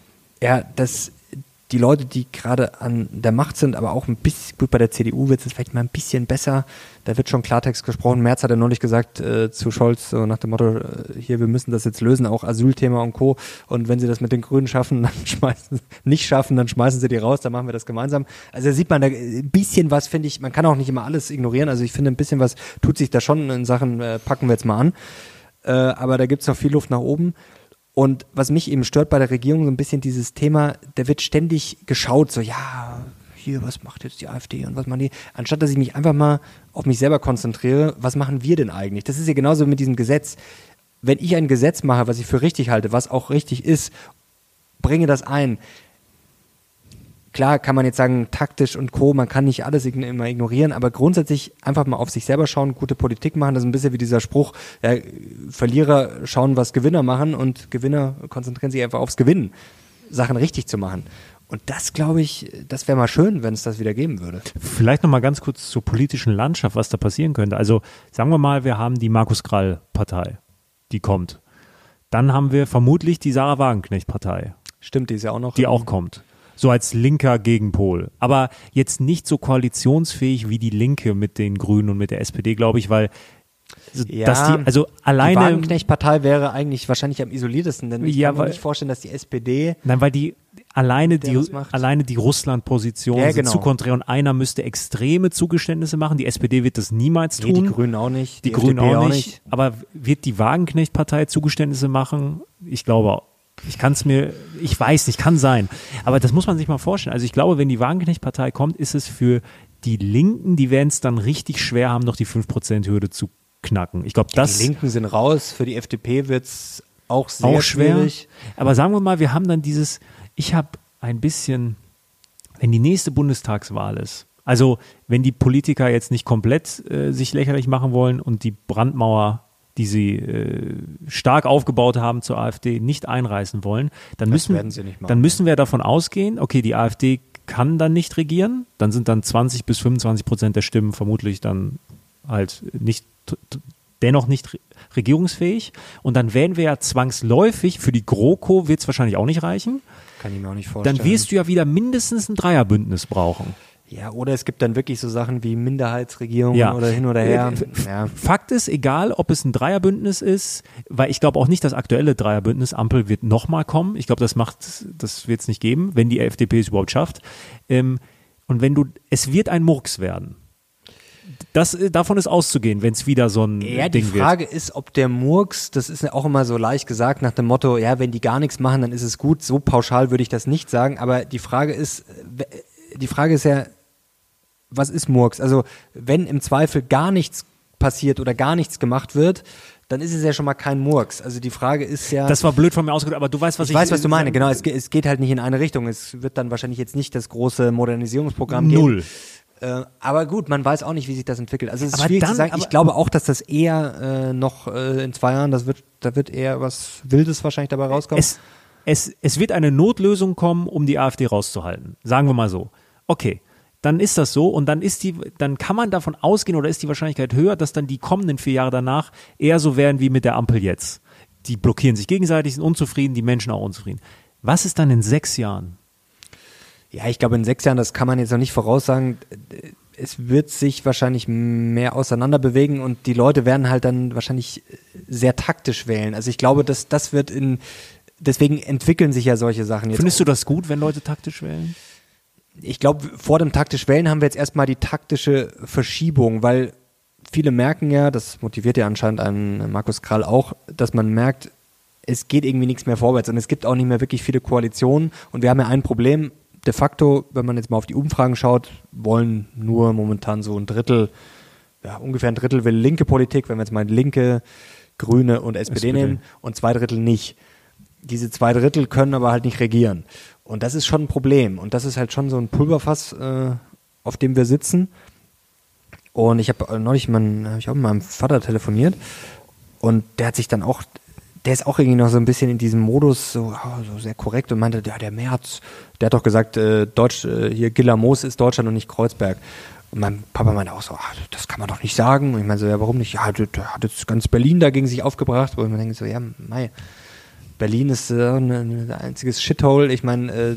dass die Leute, die gerade an der Macht sind, aber auch ein bisschen, gut, bei der CDU wird es vielleicht mal ein bisschen besser, da wird schon Klartext gesprochen. Merz hat ja neulich gesagt zu Scholz, so nach dem Motto, hier, wir müssen das jetzt lösen, auch Asylthema und Co. Und wenn sie das mit den Grünen schaffen, dann schmeißen sie die raus, dann machen wir das gemeinsam. Also da sieht man da ein bisschen was, finde ich, man kann auch nicht immer alles ignorieren, also ich finde, ein bisschen was tut sich da schon in Sachen, packen wir jetzt mal an. Aber da gibt es noch viel Luft nach oben. Und was mich eben stört bei der Regierung, so ein bisschen dieses Thema, da wird ständig geschaut, so hier, was macht jetzt die AfD und was machen die? Anstatt dass ich mich einfach mal auf mich selber konzentriere, was machen wir denn eigentlich? Das ist ja genauso mit diesem Gesetz. Wenn ich ein Gesetz mache, was ich für richtig halte, was auch richtig ist, bringe das ein. Klar kann man jetzt sagen, taktisch und Co., man kann nicht alles immer ignorieren, aber grundsätzlich einfach mal auf sich selber schauen, gute Politik machen, das ist ein bisschen wie dieser Spruch, Verlierer schauen, was Gewinner machen und Gewinner konzentrieren sich einfach aufs Gewinnen, Sachen richtig zu machen. Und das, glaube ich, das wäre mal schön, wenn es das wieder geben würde. Vielleicht noch mal ganz kurz zur politischen Landschaft, was da passieren könnte. Also sagen wir mal, wir haben die Markus-Krall-Partei, die kommt. Dann haben wir vermutlich die Sarah Wagenknecht-Partei. Stimmt, die ist ja auch noch. Die auch kommt. So als linker Gegenpol. Aber jetzt nicht so koalitionsfähig wie die Linke mit den Grünen und mit der SPD, glaube ich, weil die Wagenknecht-Partei wäre eigentlich wahrscheinlich am isoliertesten, denn ich kann mir nicht vorstellen, dass die SPD... Nein, weil die alleine die Russland-Position zu konträr und einer müsste extreme Zugeständnisse machen. Die SPD wird das niemals tun. Die Grünen auch nicht. Die Grünen auch nicht. Aber wird die Wagenknecht-Partei Zugeständnisse machen? Ich glaube auch. Ich weiß nicht, kann sein. Aber das muss man sich mal vorstellen. Also ich glaube, wenn die Wagenknecht-Partei kommt, ist es für die Linken, die werden es dann richtig schwer haben, noch die 5%-Hürde zu knacken. Ich glaube, die Linken sind raus. Für die FDP wird es auch sehr schwierig. Aber sagen wir mal, wir haben dann ich habe ein bisschen, wenn die nächste Bundestagswahl ist, also wenn die Politiker jetzt nicht komplett sich lächerlich machen wollen und die Brandmauer, die sie stark aufgebaut haben zur AfD, nicht einreißen wollen, dann müssen wir davon ausgehen, okay, die AfD kann dann nicht regieren, dann sind dann 20% bis 25% der Stimmen vermutlich dann halt nicht dennoch nicht regierungsfähig. Und dann wären wir ja zwangsläufig, für die GroKo wird es wahrscheinlich auch nicht reichen. Kann ich mir auch nicht vorstellen. Dann wirst du ja wieder mindestens ein Dreierbündnis brauchen. Ja, oder es gibt dann wirklich so Sachen wie Minderheitsregierung oder hin oder her. Ja. Fakt ist, egal ob es ein Dreierbündnis ist, weil ich glaube auch nicht, das aktuelle Dreierbündnis Ampel wird nochmal kommen. Ich glaube, das wird es nicht geben, wenn die FDP es überhaupt schafft. Und es wird ein Murks werden. Davon ist auszugehen, wenn es wieder so ein Ding wird. Die Frage ist, ob der Murks, das ist ja auch immer so leicht gesagt nach dem Motto, ja, wenn die gar nichts machen, dann ist es gut. So pauschal würde ich das nicht sagen, aber die Frage ist ja, was ist Murks? Also wenn im Zweifel gar nichts passiert oder gar nichts gemacht wird, dann ist es ja schon mal kein Murks. Also die Frage ist ja... Das war blöd von mir ausgedrückt, aber du weißt, was ich... Ich weiß, was du meinst, genau. Es geht halt nicht in eine Richtung. Es wird dann wahrscheinlich jetzt nicht das große Modernisierungsprogramm geben. Null. Aber gut, man weiß auch nicht, wie sich das entwickelt. Also es ist schwierig zu sagen. Ich glaube auch, dass das eher noch in 2 Jahren, da wird eher was Wildes wahrscheinlich dabei rauskommen. Es wird eine Notlösung kommen, um die AfD rauszuhalten. Sagen wir mal so. Okay. Dann ist das so und dann kann man davon ausgehen oder ist die Wahrscheinlichkeit höher, dass dann die kommenden 4 Jahre danach eher so werden wie mit der Ampel jetzt. Die blockieren sich gegenseitig, sind unzufrieden, die Menschen auch unzufrieden. Was ist dann in 6 Jahren? Ja, ich glaube in 6 Jahren, das kann man jetzt noch nicht voraussagen. Es wird sich wahrscheinlich mehr auseinander bewegen und die Leute werden halt dann wahrscheinlich sehr taktisch wählen. Also ich glaube, das wird deswegen entwickeln sich ja solche Sachen jetzt. Findest du das gut, wenn Leute taktisch wählen? Ich glaube, vor dem taktisch Wählen haben wir jetzt erstmal die taktische Verschiebung, weil viele merken ja, das motiviert ja anscheinend einen Markus Krall auch, dass man merkt, es geht irgendwie nichts mehr vorwärts und es gibt auch nicht mehr wirklich viele Koalitionen und wir haben ja ein Problem, de facto, wenn man jetzt mal auf die Umfragen schaut, wollen nur momentan so ungefähr ein Drittel will linke Politik, wenn wir jetzt mal Linke, Grüne und SPD nehmen und 2 Drittel nicht. Diese 2 Drittel können aber halt nicht regieren. Und das ist schon ein Problem. Und das ist halt schon so ein Pulverfass, auf dem wir sitzen. Und ich habe neulich auch mit meinem Vater telefoniert. Und der ist auch irgendwie noch so ein bisschen in diesem Modus, so sehr korrekt und meinte, ja, der Merz, der hat doch gesagt, hier Gilla Moos ist Deutschland und nicht Kreuzberg. Und mein Papa meinte auch so, das kann man doch nicht sagen. Und ich meinte so, ja, warum nicht? Ja, der hat jetzt ganz Berlin dagegen sich aufgebracht. Und man denkt so, ja, mei. Berlin ist ein einziges Shithole. Ich meine,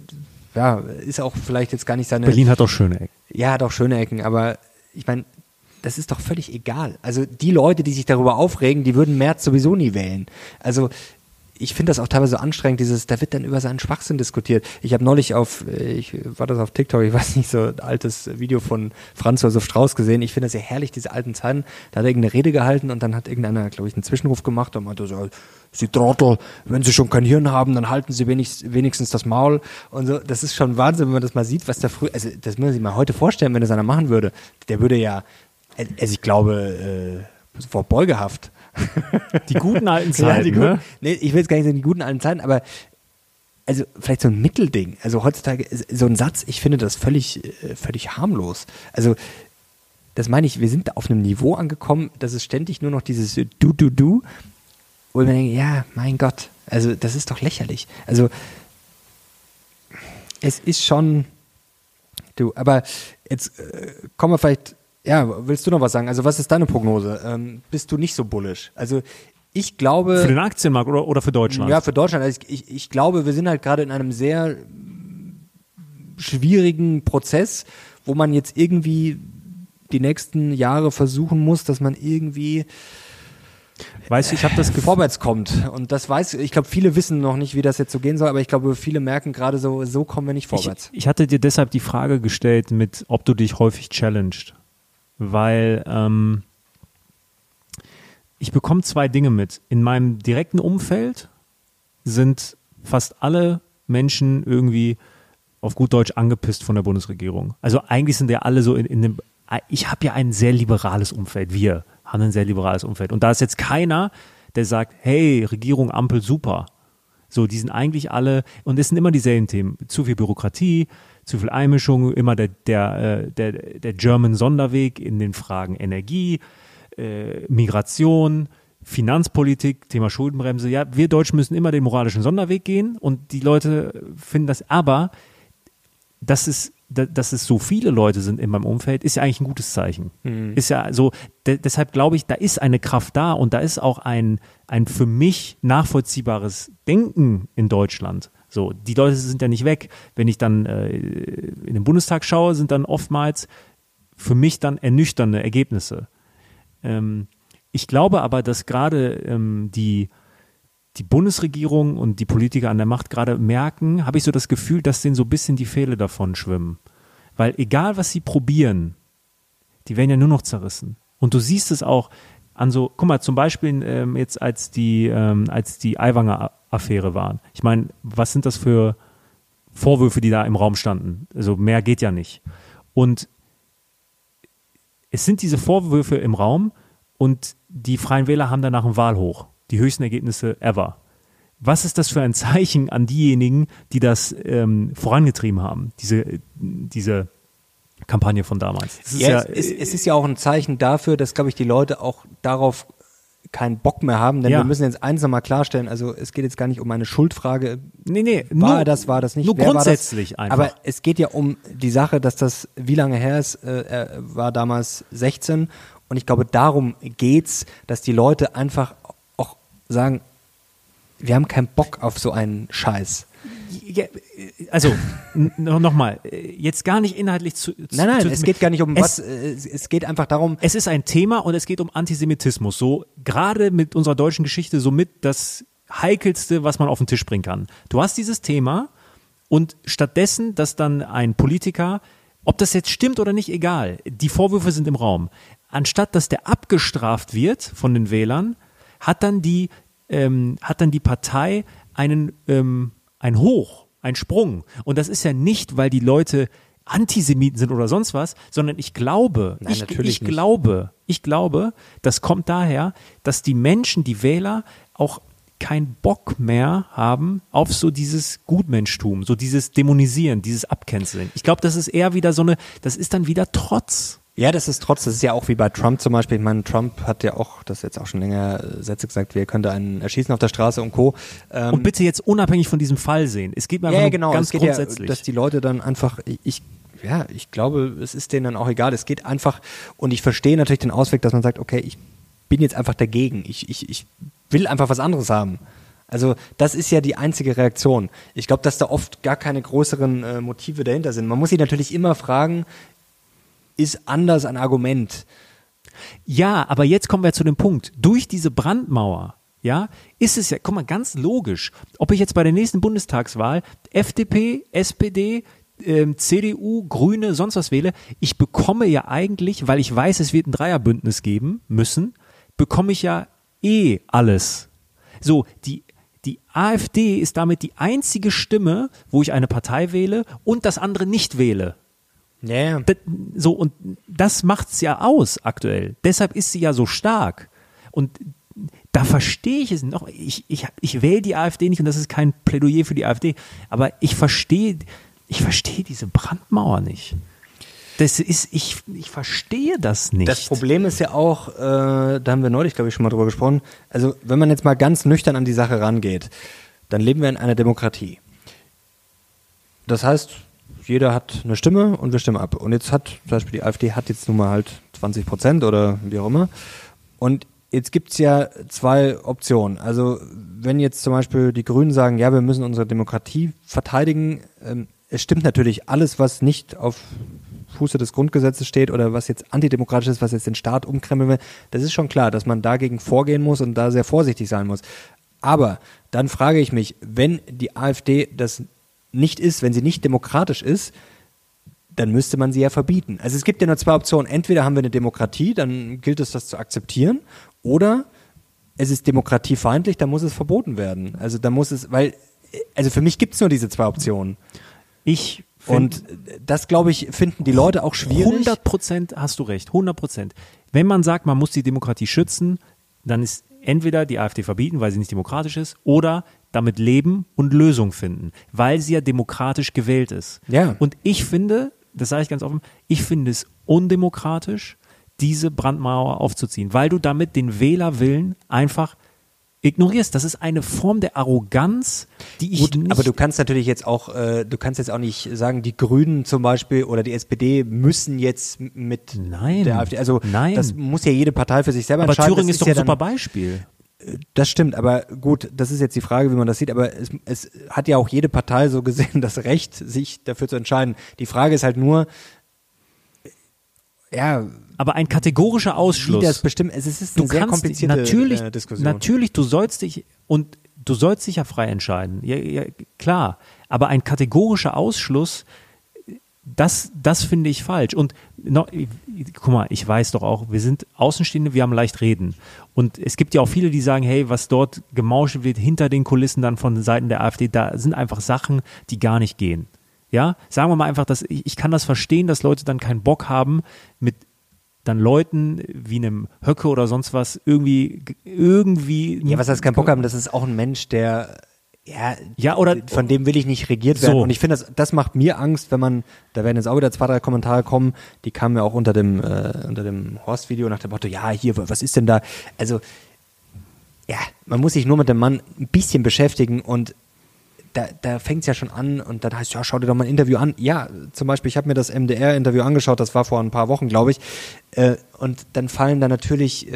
ist auch vielleicht jetzt gar nicht seine... Berlin hat auch schöne Ecken. Ja, hat auch schöne Ecken, aber ich meine, das ist doch völlig egal. Also die Leute, die sich darüber aufregen, die würden Merz sowieso nie wählen. Also ich finde das auch teilweise so anstrengend, da wird dann über seinen Schwachsinn diskutiert. Ich habe neulich auf TikTok, ich weiß nicht, so ein altes Video von Franz Josef Strauß gesehen. Ich finde das ja herrlich, diese alten Zeiten. Da hat er irgendeine Rede gehalten und dann hat irgendeiner, glaube ich, einen Zwischenruf gemacht und meinte so, Sie Trottel, wenn Sie schon kein Hirn haben, dann halten Sie wenigstens das Maul. Und so, das ist schon Wahnsinn, wenn man das mal sieht, was da früher, also das muss man sich mal heute vorstellen, wenn das einer machen würde. Der würde ja, also ich glaube, vor Beugehaft. Die guten alten Zeiten, ne? Nee, ich will jetzt gar nicht sagen, die guten alten Zeiten, aber also vielleicht so ein Mittelding. Also heutzutage so ein Satz, ich finde das völlig harmlos. Also das meine ich, wir sind auf einem Niveau angekommen, dass es ständig nur noch dieses Du, wo ich mir denke, ja, mein Gott, also das ist doch lächerlich. Also es ist schon, aber jetzt kommen wir vielleicht. Ja, willst du noch was sagen? Also was ist deine Prognose? Bist du nicht so bullish? Also ich glaube... Für den Aktienmarkt oder für Deutschland? Ja, für Deutschland. Also ich glaube, wir sind halt gerade in einem sehr schwierigen Prozess, wo man jetzt irgendwie die nächsten Jahre versuchen muss, dass man irgendwie ich habe das vorwärts kommt. Und ich glaube, viele wissen noch nicht, wie das jetzt so gehen soll, aber ich glaube, viele merken gerade so kommen wir nicht vorwärts. Ich hatte dir deshalb die Frage gestellt, ob du dich häufig challenged. Weil ich bekomme 2 Dinge mit. In meinem direkten Umfeld sind fast alle Menschen irgendwie auf gut Deutsch angepisst von der Bundesregierung. Also eigentlich sind ja alle so in dem, ich habe ja ein sehr liberales Umfeld, wir haben ein sehr liberales Umfeld. Und da ist jetzt keiner, der sagt, hey, Regierung, Ampel, super. So, die sind eigentlich alle, und es sind immer dieselben Themen. Zu viel Bürokratie, zu viel Einmischung, immer der German Sonderweg in den Fragen Energie, Migration, Finanzpolitik, Thema Schuldenbremse. Ja, wir Deutschen müssen immer den moralischen Sonderweg gehen und die Leute finden das, aber dass es so viele Leute sind in meinem Umfeld, ist ja eigentlich ein gutes Zeichen. Ist ja so, deshalb glaube ich, da ist eine Kraft da und da ist auch ein für mich nachvollziehbares Denken in Deutschland. So, die Leute sind ja nicht weg. Wenn ich dann in den Bundestag schaue, sind dann oftmals für mich dann ernüchternde Ergebnisse. Ich glaube aber, dass gerade die Bundesregierung und die Politiker an der Macht gerade merken, habe ich so das Gefühl, dass denen so ein bisschen die Fähle davon schwimmen. Weil egal, was sie probieren, die werden ja nur noch zerrissen. Und du siehst es auch an so, guck mal, zum Beispiel jetzt als die Aiwanger-Affäre waren. Ich meine, was sind das für Vorwürfe, die da im Raum standen? Also mehr geht ja nicht. Und es sind diese Vorwürfe im Raum und die Freien Wähler haben danach einen Wahlhoch. Die höchsten Ergebnisse ever. Was ist das für ein Zeichen an diejenigen, die das vorangetrieben haben, diese Kampagne von damals? Es ist ja auch ein Zeichen dafür, dass, glaube ich, die Leute auch darauf keinen Bock mehr haben, denn wir müssen jetzt eins nochmal klarstellen, also es geht jetzt gar nicht um eine Schuldfrage, war das nicht, nur wer grundsätzlich war das? einfach. Aber es geht ja um die Sache, dass das, wie lange her ist, er war damals 16 und ich glaube, darum geht's, dass die Leute einfach auch sagen, wir haben keinen Bock auf so einen Scheiß. Ja, also, nochmal, jetzt gar nicht inhaltlich Nein, es geht gar nicht um was, es geht einfach darum. Es ist ein Thema und es geht um Antisemitismus, so gerade mit unserer deutschen Geschichte somit das Heikelste, was man auf den Tisch bringen kann. Du hast dieses Thema und stattdessen, dass dann ein Politiker, ob das jetzt stimmt oder nicht, egal, die Vorwürfe sind im Raum. Anstatt, dass der abgestraft wird von den Wählern, hat dann die Partei ein Hoch, ein Sprung. Und das ist ja nicht, weil die Leute Antisemiten sind oder sonst was, sondern ich glaube, das kommt daher, dass die Menschen, die Wähler, auch keinen Bock mehr haben auf so dieses Gutmenschtum, so dieses Dämonisieren, dieses Abcanceln. Ich glaube, das ist eher wieder das ist dann wieder Trotz. Ja, das ist ja auch wie bei Trump zum Beispiel. Ich meine, Trump hat ja auch, das ist jetzt auch schon länger Sätze gesagt, wer könnte einen erschießen auf der Straße und Co. Und bitte jetzt unabhängig von diesem Fall sehen. Es geht mir einfach ganz grundsätzlich. Ja, dass die Leute dann einfach, ich glaube, es ist denen dann auch egal. Es geht einfach, und ich verstehe natürlich den Ausweg, dass man sagt, okay, ich bin jetzt einfach dagegen. Ich will einfach was anderes haben. Also das ist ja die einzige Reaktion. Ich glaube, dass da oft gar keine größeren Motive dahinter sind. Man muss sich natürlich immer fragen, ist anders ein Argument. Ja, aber jetzt kommen wir zu dem Punkt. Durch diese Brandmauer, ja, ist es ja, guck mal, ganz logisch, ob ich jetzt bei der nächsten Bundestagswahl FDP, SPD, CDU, Grüne, sonst was wähle, ich bekomme ja eigentlich, weil ich weiß, es wird ein Dreierbündnis geben müssen, bekomme ich ja alles. So, die AfD ist damit die einzige Stimme, wo ich eine Partei wähle und das andere nicht wähle. Ja. So, und das macht's ja aus aktuell. Deshalb ist sie ja so stark. Und da verstehe ich es noch. Ich wähle die AfD nicht und das ist kein Plädoyer für die AfD. Aber ich verstehe diese Brandmauer nicht. Ich verstehe das nicht. Das Problem ist ja auch, da haben wir neulich, glaube ich, schon mal drüber gesprochen. Also, wenn man jetzt mal ganz nüchtern an die Sache rangeht, dann leben wir in einer Demokratie. Das heißt, jeder hat eine Stimme und wir stimmen ab. Und jetzt hat, zum Beispiel die AfD hat jetzt nun mal halt 20% oder wie auch immer. Und jetzt gibt es ja zwei Optionen. Also wenn jetzt zum Beispiel die Grünen sagen, ja, wir müssen unsere Demokratie verteidigen, es stimmt natürlich alles, was nicht auf Fuße des Grundgesetzes steht oder was jetzt antidemokratisch ist, was jetzt den Staat umkrempeln will, das ist schon klar, dass man dagegen vorgehen muss und da sehr vorsichtig sein muss. Aber dann frage ich mich, wenn die AfD das nicht ist, wenn sie nicht demokratisch ist, dann müsste man sie ja verbieten. Also es gibt ja nur zwei Optionen. Entweder haben wir eine Demokratie, dann gilt es, das zu akzeptieren, oder es ist demokratiefeindlich, dann muss es verboten werden. Also da muss es, also für mich gibt es nur diese zwei Optionen. Und das, glaube ich, finden die Leute auch schwierig. 100% hast du recht, 100%. Wenn man sagt, man muss die Demokratie schützen, dann ist entweder die AfD verbieten, weil sie nicht demokratisch ist, oder damit leben und Lösungen finden, weil sie ja demokratisch gewählt ist. Ja. Und ich finde, das sage ich ganz offen, ich finde es undemokratisch, diese Brandmauer aufzuziehen, weil du damit den Wählerwillen einfach ignorierst. Das ist eine Form der Arroganz, die ich Gut, nicht... aber du kannst natürlich jetzt auch, nicht sagen, die Grünen zum Beispiel oder die SPD müssen jetzt mit der AfD, also das muss ja jede Partei für sich selber entscheiden. Aber Thüringen ist doch ein super Beispiel. Das stimmt, aber gut, das ist jetzt die Frage, wie man das sieht, aber es hat ja auch jede Partei so gesehen das Recht, sich dafür zu entscheiden. Die Frage ist halt nur, ja... Aber ein kategorischer Ausschluss. Wie das bestimmt, es ist eine sehr komplizierte Diskussion. Natürlich, du sollst dich ja frei entscheiden, ja, klar, aber ein kategorischer Ausschluss, das finde ich falsch. Und guck mal, ich weiß doch auch, wir sind Außenstehende, wir haben leicht reden. Und es gibt ja auch viele, die sagen, hey, was dort gemauschelt wird hinter den Kulissen dann von Seiten der AfD, da sind einfach Sachen, die gar nicht gehen. Ja, sagen wir mal einfach, dass ich kann das verstehen, dass Leute dann keinen Bock haben, mit dann Leuten wie einem Höcke oder sonst was irgendwie. Ja, was heißt keinen Bock haben? Das ist auch ein Mensch, der, oder von dem will ich nicht regiert werden. Und ich finde, das macht mir Angst, da werden jetzt auch wieder 2, 3 Kommentare kommen, die kamen ja auch unter dem Horst-Video nach dem Motto, ja, hier, was ist denn da? Also, ja, man muss sich nur mit dem Mann ein bisschen beschäftigen und da fängt es ja schon an und dann heißt ja, schau dir doch mal ein Interview an. Ja, zum Beispiel, ich habe mir das MDR-Interview angeschaut, das war vor ein paar Wochen, glaube ich, und dann fällt da natürlich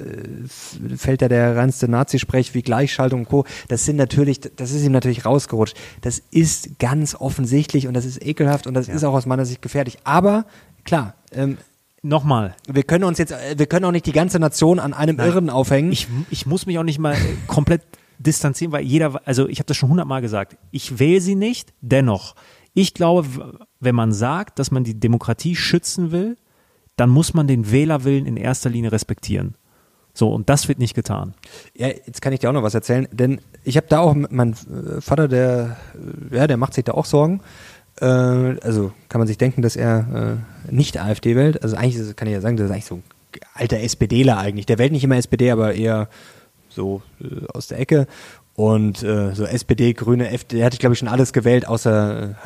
der reinste Nazi-Sprech wie Gleichschaltung und Co. Das ist ihm natürlich rausgerutscht. Das ist ganz offensichtlich und das ist ekelhaft und das ist auch aus meiner Sicht gefährlich. Aber, klar, nochmal. Wir können auch nicht die ganze Nation an einem Irren aufhängen. Ich muss mich auch nicht mal komplett distanzieren, weil ich habe das schon 100-mal gesagt, ich wähle sie nicht, dennoch. Ich glaube, wenn man sagt, dass man die Demokratie schützen will, dann muss man den Wählerwillen in erster Linie respektieren. So, und das wird nicht getan. Ja, jetzt kann ich dir auch noch was erzählen, denn ich habe da auch, mein Vater, der macht sich da auch Sorgen. Also kann man sich denken, dass er nicht AfD wählt. Also eigentlich kann ich ja sagen, das ist eigentlich so ein alter SPDler eigentlich. Der wählt nicht immer SPD, aber eher so aus der Ecke und so SPD, Grüne, FDP, der hatte ich glaube ich schon alles gewählt, außer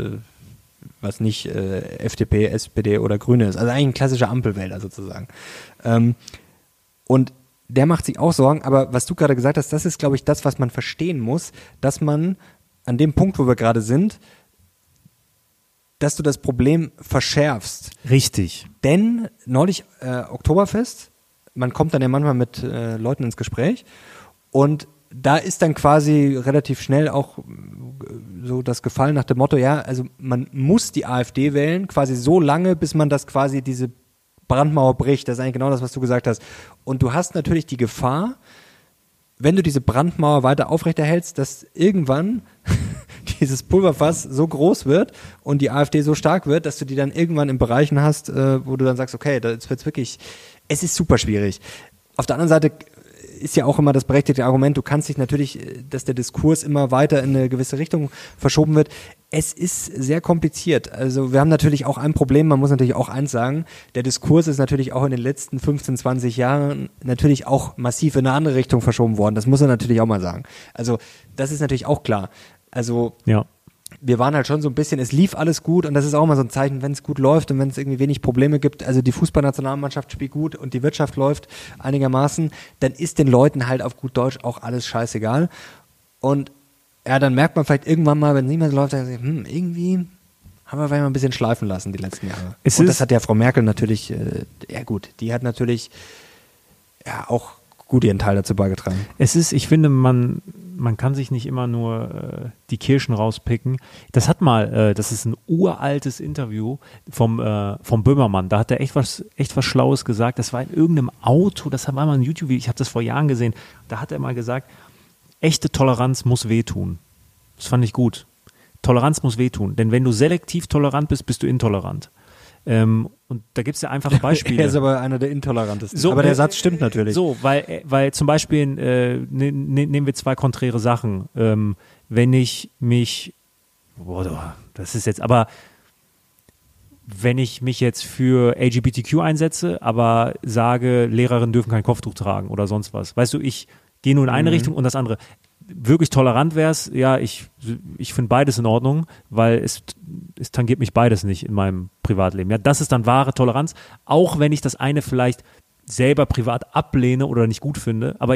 was nicht FDP, SPD oder Grüne ist. Also eigentlich ein klassischer Ampelwähler sozusagen. Und der macht sich auch Sorgen, aber was du gerade gesagt hast, das ist glaube ich das, was man verstehen muss, dass man an dem Punkt, wo wir gerade sind, dass du das Problem verschärfst. Richtig. Denn neulich Oktoberfest, man kommt dann ja manchmal mit Leuten ins Gespräch und da ist dann quasi relativ schnell auch so das Gefallen nach dem Motto, ja, also man muss die AfD wählen, quasi so lange, bis man das quasi diese Brandmauer bricht. Das ist eigentlich genau das, was du gesagt hast. Und du hast natürlich die Gefahr, wenn du diese Brandmauer weiter aufrechterhältst, dass irgendwann dieses Pulverfass so groß wird und die AfD so stark wird, dass du die dann irgendwann in Bereichen hast, wo du dann sagst, okay, das wird's wirklich, es ist super schwierig. Auf der anderen Seite ist ja auch immer das berechtigte Argument, du kannst dich natürlich, dass der Diskurs immer weiter in eine gewisse Richtung verschoben wird. Es ist sehr kompliziert. Also wir haben natürlich auch ein Problem, man muss natürlich auch eins sagen, der Diskurs ist natürlich auch in den letzten 15, 20 Jahren natürlich auch massiv in eine andere Richtung verschoben worden. Das muss man natürlich auch mal sagen. Also das ist natürlich auch klar. Also ja. Wir waren halt schon so ein bisschen, es lief alles gut und das ist auch mal so ein Zeichen, wenn es gut läuft und wenn es irgendwie wenig Probleme gibt, also die Fußballnationalmannschaft spielt gut und die Wirtschaft läuft einigermaßen, dann ist den Leuten halt auf gut Deutsch auch alles scheißegal. Und ja, dann merkt man vielleicht irgendwann mal, wenn es nicht mehr so läuft, dann irgendwie haben wir vielleicht mal ein bisschen schleifen lassen die letzten Jahre. Und das hat ja Frau Merkel natürlich, gut, die hat natürlich auch gut ihren Teil dazu beigetragen. Ich finde, man kann sich nicht immer nur die Kirschen rauspicken. Das ist ein uraltes Interview vom Böhmermann. Da hat er echt was Schlaues gesagt. Das war in irgendeinem Auto, das war mal ein YouTube-Video, ich habe das vor Jahren gesehen. Da hat er mal gesagt, echte Toleranz muss wehtun. Das fand ich gut. Toleranz muss wehtun. Denn wenn du selektiv tolerant bist, bist du intolerant. Und da gibt es ja einfache Beispiele. Er ist aber einer der intolerantesten. So, aber der Satz stimmt natürlich. So, weil zum Beispiel, nehmen wir 2 konträre Sachen. Wenn ich mich, wenn ich mich jetzt für LGBTQ einsetze, aber sage, Lehrerinnen dürfen kein Kopftuch tragen oder sonst was. Weißt du, ich gehe nur in eine Richtung und das andere. Wirklich tolerant wäre es, ja, ich finde beides in Ordnung, weil es tangiert mich beides nicht in meinem Privatleben. Ja, das ist dann wahre Toleranz, auch wenn ich das eine vielleicht selber privat ablehne oder nicht gut finde, aber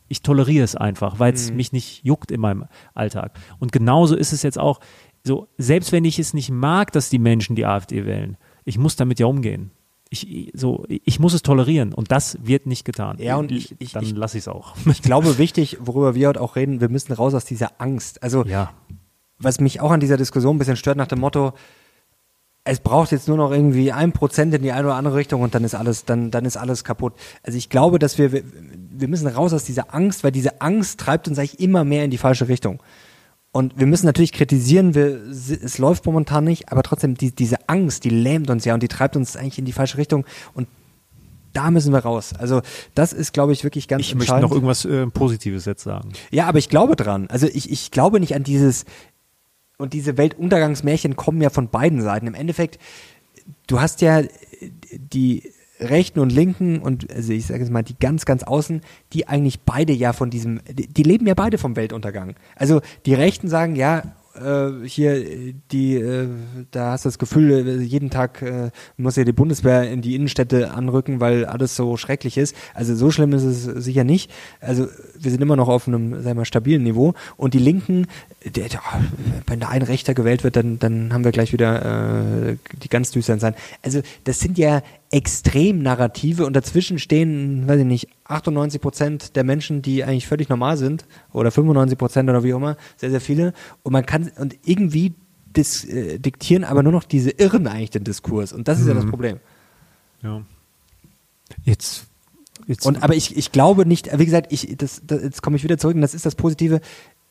Ich toleriere es einfach, weil es mich nicht juckt in meinem Alltag. Und genauso ist es jetzt auch so, selbst wenn ich es nicht mag, dass die Menschen die AfD wählen, ich muss damit ja umgehen. Ich muss es tolerieren und das wird nicht getan. Ja, und dann lasse ich es auch. Ich glaube, wichtig, worüber wir heute auch reden, wir müssen raus aus dieser Angst. Also, was mich auch an dieser Diskussion ein bisschen stört, nach dem Motto, es braucht jetzt nur noch irgendwie 1% in die eine oder andere Richtung und dann ist alles kaputt. Also ich glaube, dass wir müssen raus aus dieser Angst, weil diese Angst treibt uns eigentlich immer mehr in die falsche Richtung. Und wir müssen natürlich kritisieren, es läuft momentan nicht, aber trotzdem, diese Angst, die lähmt uns ja und die treibt uns eigentlich in die falsche Richtung und da müssen wir raus. Also das ist, glaube ich, wirklich ganz entscheidend. Ich möchte noch irgendwas Positives jetzt sagen. Ja, aber ich glaube dran. Also ich glaube nicht an dieses, und diese Weltuntergangsmärchen kommen ja von beiden Seiten. Im Endeffekt, du hast ja die Rechten und Linken und also ich sage jetzt mal die ganz, ganz außen, die eigentlich beide ja von diesem, die leben ja beide vom Weltuntergang. Also die Rechten sagen, ja, hier da hast du das Gefühl, jeden Tag muss ja die Bundeswehr in die Innenstädte anrücken, weil alles so schrecklich ist. Also so schlimm ist es sicher nicht. Also wir sind immer noch auf einem, sagen wir mal, stabilen Niveau. Und die Linken, wenn da ein Rechter gewählt wird, dann haben wir gleich wieder die ganz düsteren Sein. Also das sind ja Extrem-Narrative und dazwischen stehen, weiß ich nicht, 98% der Menschen, die eigentlich völlig normal sind oder 95% oder wie auch immer, sehr, sehr viele und man kann, und irgendwie diktieren aber nur noch diese Irren eigentlich den Diskurs und das ist ja das Problem. Ja. Jetzt. Und aber ich glaube nicht, wie gesagt, jetzt komme ich wieder zurück und das ist das Positive,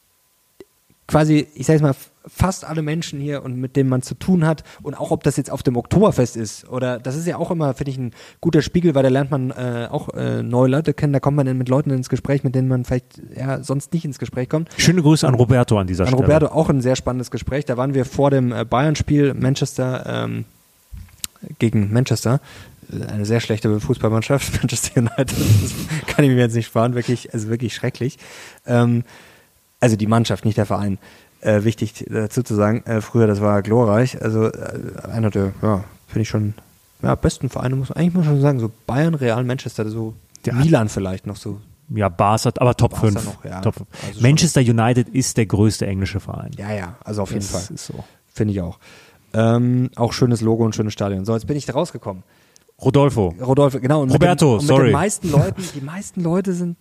quasi, ich sage jetzt mal, fast alle Menschen hier und mit denen man zu tun hat und auch ob das jetzt auf dem Oktoberfest ist oder das ist ja auch immer, finde ich, ein guter Spiegel, weil da lernt man auch neue Leute kennen, da kommt man dann mit Leuten ins Gespräch, mit denen man vielleicht sonst nicht ins Gespräch kommt. Schöne Grüße an Roberto an dieser Stelle. An Roberto auch ein sehr spannendes Gespräch, da waren wir vor dem Bayern-Spiel Manchester gegen Manchester, eine sehr schlechte Fußballmannschaft, Manchester United, das kann ich mir jetzt nicht sparen, wirklich schrecklich. Also die Mannschaft, nicht der Verein. Wichtig dazu zu sagen, früher, das war glorreich. Also einer der, finde ich schon, besten Vereine, muss man schon sagen, so Bayern, Real, Manchester, so Milan vielleicht noch so. Ja, Barca, aber Top 5. Top 5. Also Manchester United ist der größte englische Verein. Ja, also auf jeden Fall. Ist so. Finde ich auch. Auch schönes Logo und schönes Stadion. So, jetzt bin ich da rausgekommen. Rodolfo, genau. Und Roberto, mit den meisten Leute sind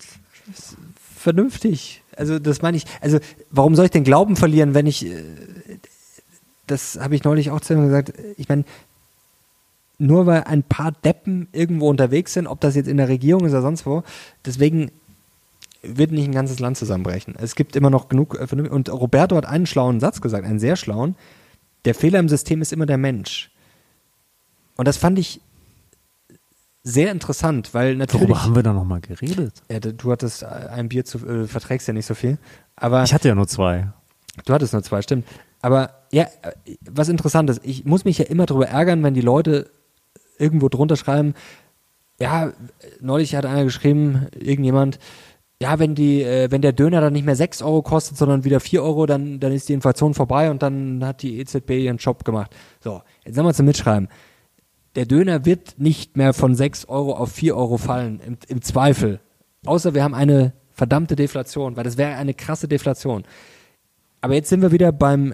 vernünftig. Also das meine ich, also warum soll ich den Glauben verlieren, wenn ich, das habe ich neulich auch zu ihm gesagt, ich meine, nur weil ein paar Deppen irgendwo unterwegs sind, ob das jetzt in der Regierung ist oder sonst wo, deswegen wird nicht ein ganzes Land zusammenbrechen. Es gibt immer noch genug, und Roberto hat einen schlauen Satz gesagt, einen sehr schlauen, der Fehler im System ist immer der Mensch. Und das fand ich sehr interessant, weil natürlich... Worüber haben wir da nochmal geredet? Ja, du hattest ein Bier verträgst ja nicht so viel. Aber ich hatte ja nur 2. Du hattest nur 2, stimmt. Aber ja, was interessant ist, ich muss mich ja immer darüber ärgern, wenn die Leute irgendwo drunter schreiben, ja, neulich hat einer geschrieben, irgendjemand, ja, wenn der Döner dann nicht mehr 6 Euro kostet, sondern wieder 4 Euro, dann ist die Inflation vorbei und dann hat die EZB ihren Job gemacht. So, jetzt sollen wir zum Mitschreiben. Der Döner wird nicht mehr von 6 Euro auf 4 Euro fallen, im Zweifel. Außer wir haben eine verdammte Deflation, weil das wäre eine krasse Deflation. Aber jetzt sind wir wieder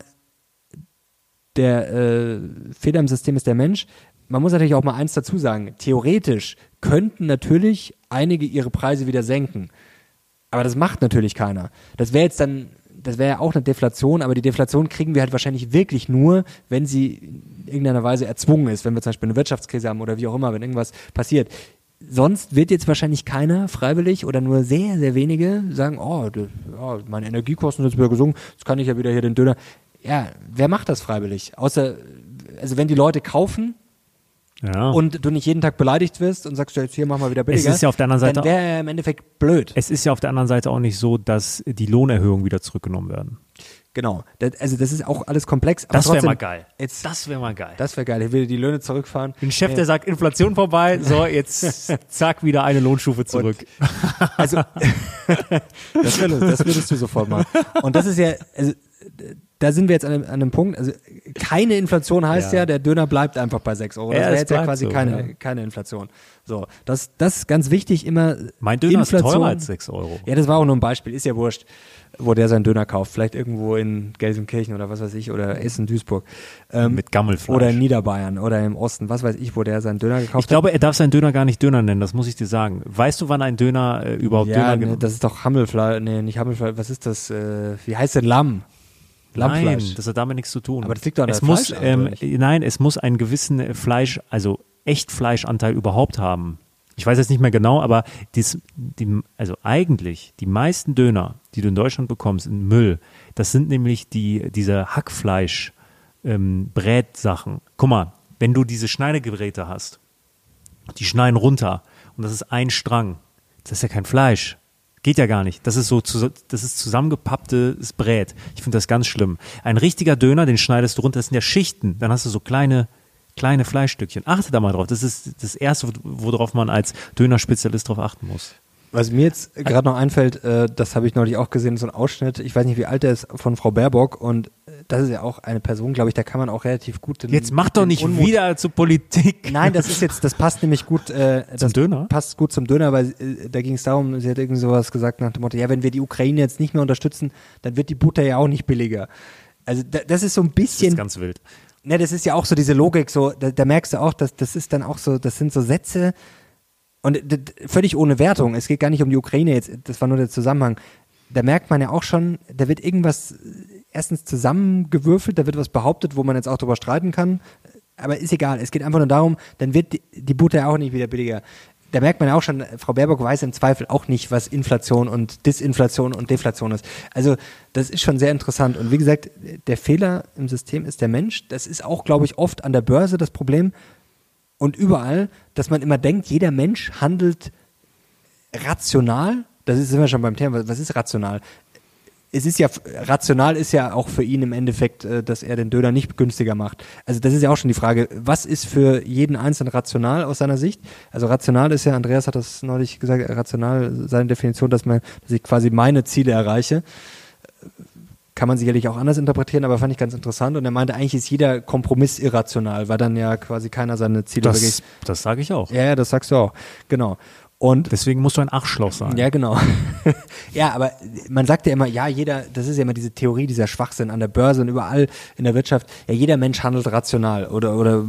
der Fehler im System ist der Mensch. Man muss natürlich auch mal eins dazu sagen. Theoretisch könnten natürlich einige ihre Preise wieder senken. Aber das macht natürlich keiner. Das wäre ja auch eine Deflation, aber die Deflation kriegen wir halt wahrscheinlich wirklich nur, wenn sie in irgendeiner Weise erzwungen ist, wenn wir zum Beispiel eine Wirtschaftskrise haben oder wie auch immer, wenn irgendwas passiert. Sonst wird jetzt wahrscheinlich keiner freiwillig oder nur sehr, sehr wenige sagen, meine Energiekosten sind jetzt wieder gesunken, jetzt kann ich ja wieder hier den Döner. Ja, wer macht das freiwillig? Außer, also wenn die Leute kaufen, ja, und du nicht jeden Tag beleidigt wirst und sagst, jetzt hier mach mal wieder billiger, es ist ja auf der anderen Seite, dann wäre er im Endeffekt blöd. Es ist ja auf der anderen Seite auch nicht so, dass die Lohnerhöhungen wieder zurückgenommen werden. Genau, also das ist auch alles komplex. Aber das wäre mal geil. Das wäre mal geil. Das wäre geil, ich will die Löhne zurückfahren. Ein Chef, der sagt, Inflation vorbei, so jetzt zack, wieder eine Lohnstufe zurück. Also, das würdest du sofort machen. Und das ist ja, also da sind wir jetzt an einem Punkt, also keine Inflation heißt ja, der Döner bleibt einfach bei 6 Euro. Das wäre jetzt ja quasi keine Inflation. So, das ist ganz wichtig, immer mein Döner Inflation, ist teurer als 6 Euro. Ja, das war auch nur ein Beispiel, ist ja wurscht, wo der seinen Döner kauft. Vielleicht irgendwo in Gelsenkirchen oder was weiß ich, oder Essen-Duisburg. Mit Gammelfleisch. Oder in Niederbayern oder im Osten, was weiß ich, wo der seinen Döner gekauft hat. Ich glaube, er darf seinen Döner gar nicht Döner nennen, das muss ich dir sagen. Weißt du, wann ein Döner überhaupt Döner genannt wird? Das ist doch Hammelfleisch, nicht Hammelfleisch, was ist das, wie heißt denn Lamm? Lammfleisch. Nein, das hat damit nichts zu tun. Aber das liegt doch an der Fleisch. Nein, es muss einen gewissen also Echtfleischanteil überhaupt haben. Ich weiß jetzt nicht mehr genau, aber also eigentlich die meisten Döner, die du in Deutschland bekommst, in Müll, das sind nämlich diese Hackfleisch Brätsachen. Guck mal, wenn du diese Schneidegeräte hast, die schneiden runter und das ist ein Strang, das ist ja kein Fleisch. Geht ja gar nicht. Das ist zusammengepapptes Brät. Ich finde das ganz schlimm. Ein richtiger Döner, den schneidest du runter, das sind ja Schichten. Dann hast du so kleine Fleischstückchen. Achte da mal drauf. Das ist das Erste, worauf man als Dönerspezialist drauf achten muss. Was mir jetzt gerade noch einfällt, das habe ich neulich auch gesehen, so ein Ausschnitt, ich weiß nicht, wie alt der ist, von Frau Baerbock, und das ist ja auch eine Person, glaube ich, da kann man auch relativ gut Jetzt mach doch nicht Unmut wieder zur Politik. Nein, das passt nämlich gut zum Döner? Passt gut zum Döner, weil da ging es darum, sie hat irgendwie sowas gesagt nach dem Motto, ja, wenn wir die Ukraine jetzt nicht mehr unterstützen, dann wird die Butter ja auch nicht billiger. Also das ist so ein bisschen... Das ist ganz wild. Ne, das ist ja auch so diese Logik, so da merkst du auch, dass das ist dann auch so, das sind so Sätze, und völlig ohne Wertung, es geht gar nicht um die Ukraine jetzt, das war nur der Zusammenhang. Da merkt man ja auch schon, da wird irgendwas erstens zusammengewürfelt, da wird was behauptet, wo man jetzt auch drüber streiten kann, aber ist egal, es geht einfach nur darum, dann wird die Butter ja auch nicht wieder billiger. Da merkt man ja auch schon, Frau Baerbock weiß im Zweifel auch nicht, was Inflation und Disinflation und Deflation ist. Also das ist schon sehr interessant, und wie gesagt, der Fehler im System ist der Mensch, das ist auch, glaube ich, oft an der Börse das Problem, und überall, dass man immer denkt, jeder Mensch handelt rational. Sind wir schon beim Thema. Was ist rational? Es ist ja, rational ist ja auch für ihn im Endeffekt, dass er den Döner nicht günstiger macht. Also das ist ja auch schon die Frage, was ist für jeden Einzelnen rational aus seiner Sicht? Also rational ist ja, Andreas hat das neulich gesagt, rational seine Definition, dass ich quasi meine Ziele erreiche. Kann man sicherlich auch anders interpretieren, aber fand ich ganz interessant. Und er meinte, eigentlich ist jeder Kompromiss irrational, weil dann ja quasi keiner seine Ziele wirklich... Das sage ich auch. Ja, das sagst du auch. Genau. Und deswegen musst du ein Arschloch sein. Ja, genau. Ja, aber man sagt ja immer, ja, das ist ja immer diese Theorie, dieser Schwachsinn an der Börse und überall in der Wirtschaft. Ja, jeder Mensch handelt rational oder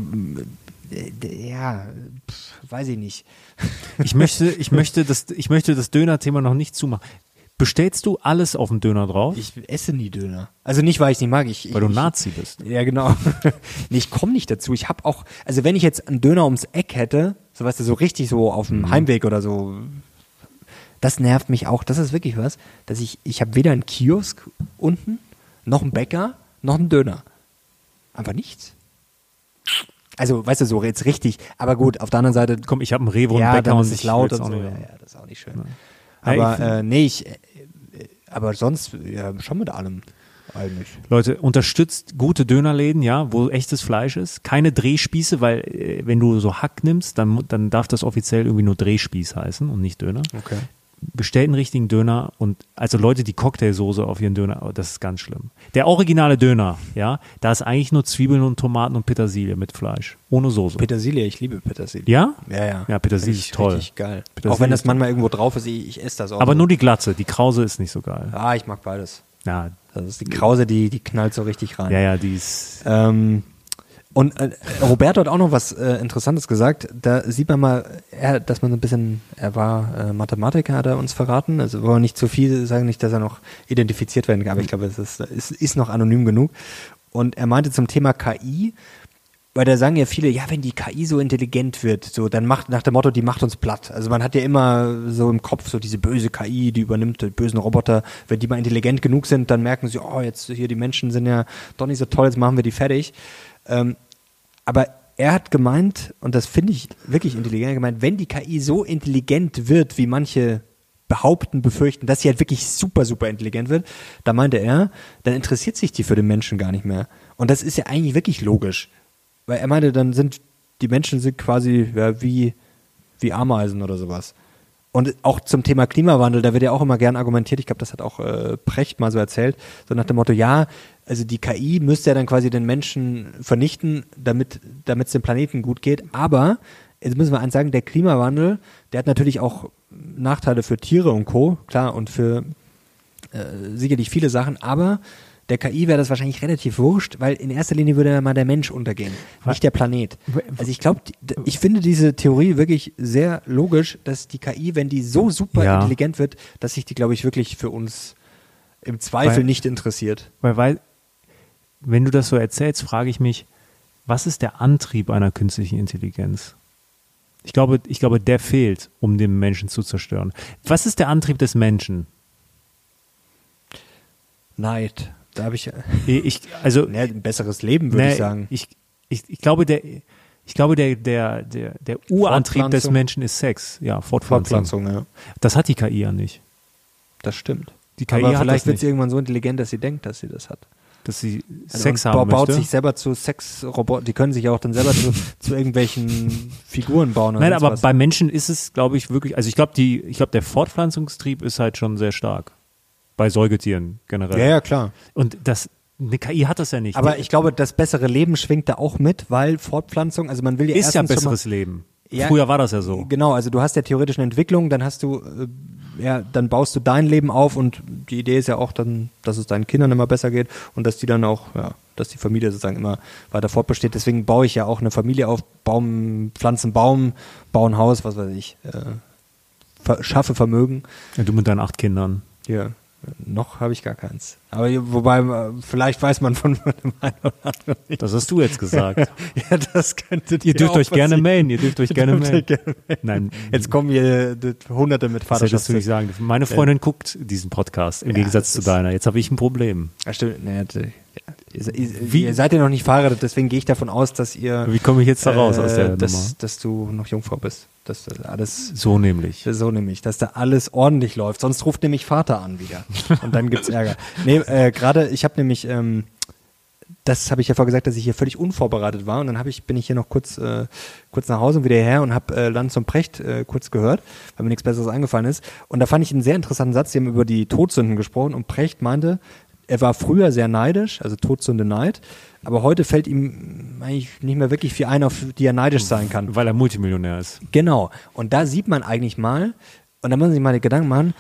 ja, weiß ich nicht. Ich möchte das Döner-Thema noch nicht zumachen. Bestellst du alles auf den Döner drauf? Ich esse nie Döner. Also nicht, weil ich es nicht mag. Weil du Nazi bist. Ja, genau. Nee, ich komme nicht dazu. Ich habe auch, also wenn ich jetzt einen Döner ums Eck hätte, so weißt du, so richtig so auf dem Heimweg oder so, das nervt mich auch. Das ist wirklich was, dass ich habe weder einen Kiosk unten, noch einen Bäcker, noch einen Döner. Einfach nichts. Also, weißt du, so jetzt richtig. Aber gut, auf der anderen Seite. Komm, ich habe einen Rewe und einen Bäcker und es ist laut und so. Ja, das ist auch nicht schön. Ja. Aber aber sonst ja, schon mit allem eigentlich. Leute, unterstützt gute Dönerläden, ja, wo echtes Fleisch ist. Keine Drehspieße, weil wenn du so Hack nimmst, dann darf das offiziell irgendwie nur Drehspieß heißen und nicht Döner. Okay. Bestellt einen richtigen Döner, und also Leute, die Cocktailsoße auf ihren Döner, das ist ganz schlimm. Der originale Döner, ja, da ist eigentlich nur Zwiebeln und Tomaten und Petersilie mit Fleisch, ohne Soße. Petersilie, ich liebe Petersilie. Ja? Ja. Ja, Petersilie ist toll. Richtig geil. Petersilie auch wenn das manchmal irgendwo drauf ist, ich esse das auch. Aber nur die Glatze, die Krause ist nicht so geil. Ah, ich mag beides. Ja. Das ist die Krause, die knallt so richtig rein. Ja, die ist... Und Roberto hat auch noch was Interessantes gesagt. Da sieht man mal, dass man so ein bisschen, er war Mathematiker, hat er uns verraten. Also wollen wir nicht zu viel sagen, nicht, dass er noch identifiziert werden kann, aber ich glaube, es ist noch anonym genug. Und er meinte zum Thema KI, weil da sagen ja viele, ja, wenn die KI so intelligent wird, so dann macht nach dem Motto, die macht uns platt. Also man hat ja immer so im Kopf so diese böse KI, die übernimmt die bösen Roboter. Wenn die mal intelligent genug sind, dann merken sie, oh, jetzt hier die Menschen sind ja doch nicht so toll, jetzt machen wir die fertig. Aber er hat gemeint, und das finde ich wirklich intelligent gemeint, wenn die KI so intelligent wird, wie manche behaupten, befürchten, dass sie halt wirklich super, super intelligent wird, da meinte er, dann interessiert sich die für den Menschen gar nicht mehr. Und das ist ja eigentlich wirklich logisch. Weil er meinte, dann sind die Menschen quasi ja, wie Ameisen oder sowas. Und auch zum Thema Klimawandel, da wird ja auch immer gern argumentiert, ich glaube, das hat auch Precht mal so erzählt, so nach dem Motto, ja, Also die KI müsste ja dann quasi den Menschen vernichten, damit es dem Planeten gut geht. Aber, jetzt müssen wir eins sagen, der Klimawandel, der hat natürlich auch Nachteile für Tiere und Co., klar, und für sicherlich viele Sachen, aber der KI wäre das wahrscheinlich relativ wurscht, weil in erster Linie würde ja mal der Mensch untergehen, nicht der Planet. Also ich finde diese Theorie wirklich sehr logisch, dass die KI, wenn die so super intelligent wird, dass sich die, glaube ich, wirklich für uns im Zweifel nicht interessiert. Weil, wenn du das so erzählst, frage ich mich, was ist der Antrieb einer künstlichen Intelligenz? Ich glaube, der fehlt, um den Menschen zu zerstören. Was ist der Antrieb des Menschen? Neid. Da habe ich ein besseres Leben, würde ich sagen. Ich glaube, der Urantrieb des Menschen ist Sex. Ja, Fortpflanzung. Ja. Das hat die KI ja nicht. Das stimmt. Die KI aber vielleicht wird sie irgendwann so intelligent, dass sie denkt, dass sie das hat. Dass sie Sex haben baut möchte. Sich selber zu Sexrobotern. Die können sich auch dann selber zu irgendwelchen Figuren bauen. Nein, aber bei Menschen ist es, glaube ich, wirklich, also ich glaube, der Fortpflanzungstrieb ist halt schon sehr stark. Bei Säugetieren generell. Ja, klar. Und eine KI hat das ja nicht. Aber ich glaube, das bessere Leben schwingt da auch mit, weil Fortpflanzung, also man will ja ist ja ein besseres Leben. Ja, früher war das ja so. Genau, also du hast ja theoretisch eine Entwicklung, dann hast du, dann baust du dein Leben auf und die Idee ist ja auch dann, dass es deinen Kindern immer besser geht und dass die dann auch, dass die Familie sozusagen immer weiter fortbesteht. Deswegen baue ich ja auch eine Familie auf, pflanzen Baum, baue ein Haus, was weiß ich, schaffe Vermögen. Ja, du mit deinen 8 Kindern. Ja. Noch habe ich gar keins. Aber wobei, vielleicht weiß man von dem einen oder anderen nicht. Das hast du jetzt gesagt. Ja, das könntet ihr dürft euch gerne melden. Nein. Jetzt kommen hier Hunderte mit Vaterschaft. Das will ich sagen. Meine Freundin guckt diesen Podcast im Gegensatz zu deiner. Jetzt habe ich ein Problem. Ja, stimmt. Ihr seid ja noch nicht verheiratet, deswegen gehe ich davon aus, dass ihr... Wie komme ich jetzt da raus aus der Nummer? Dass du noch Jungfrau bist. Dass alles so nämlich, dass da alles ordentlich läuft. Sonst ruft nämlich Vater an wieder und dann gibt's Ärger. Nee, gerade, ich habe nämlich, das habe ich ja vorher gesagt, dass ich hier völlig unvorbereitet war und dann bin ich hier noch kurz nach Hause und wieder hierher und habe Lanz und Precht kurz gehört, weil mir nichts Besseres eingefallen ist. Und da fand ich einen sehr interessanten Satz, die haben über die Todsünden gesprochen und Precht meinte, er war früher sehr neidisch, also Todsünde Neid, aber heute fällt ihm eigentlich nicht mehr wirklich viel ein, auf die er neidisch sein kann. Weil er Multimillionär ist. Genau. Und da sieht man eigentlich mal, und da muss man sich mal die Gedanken machen,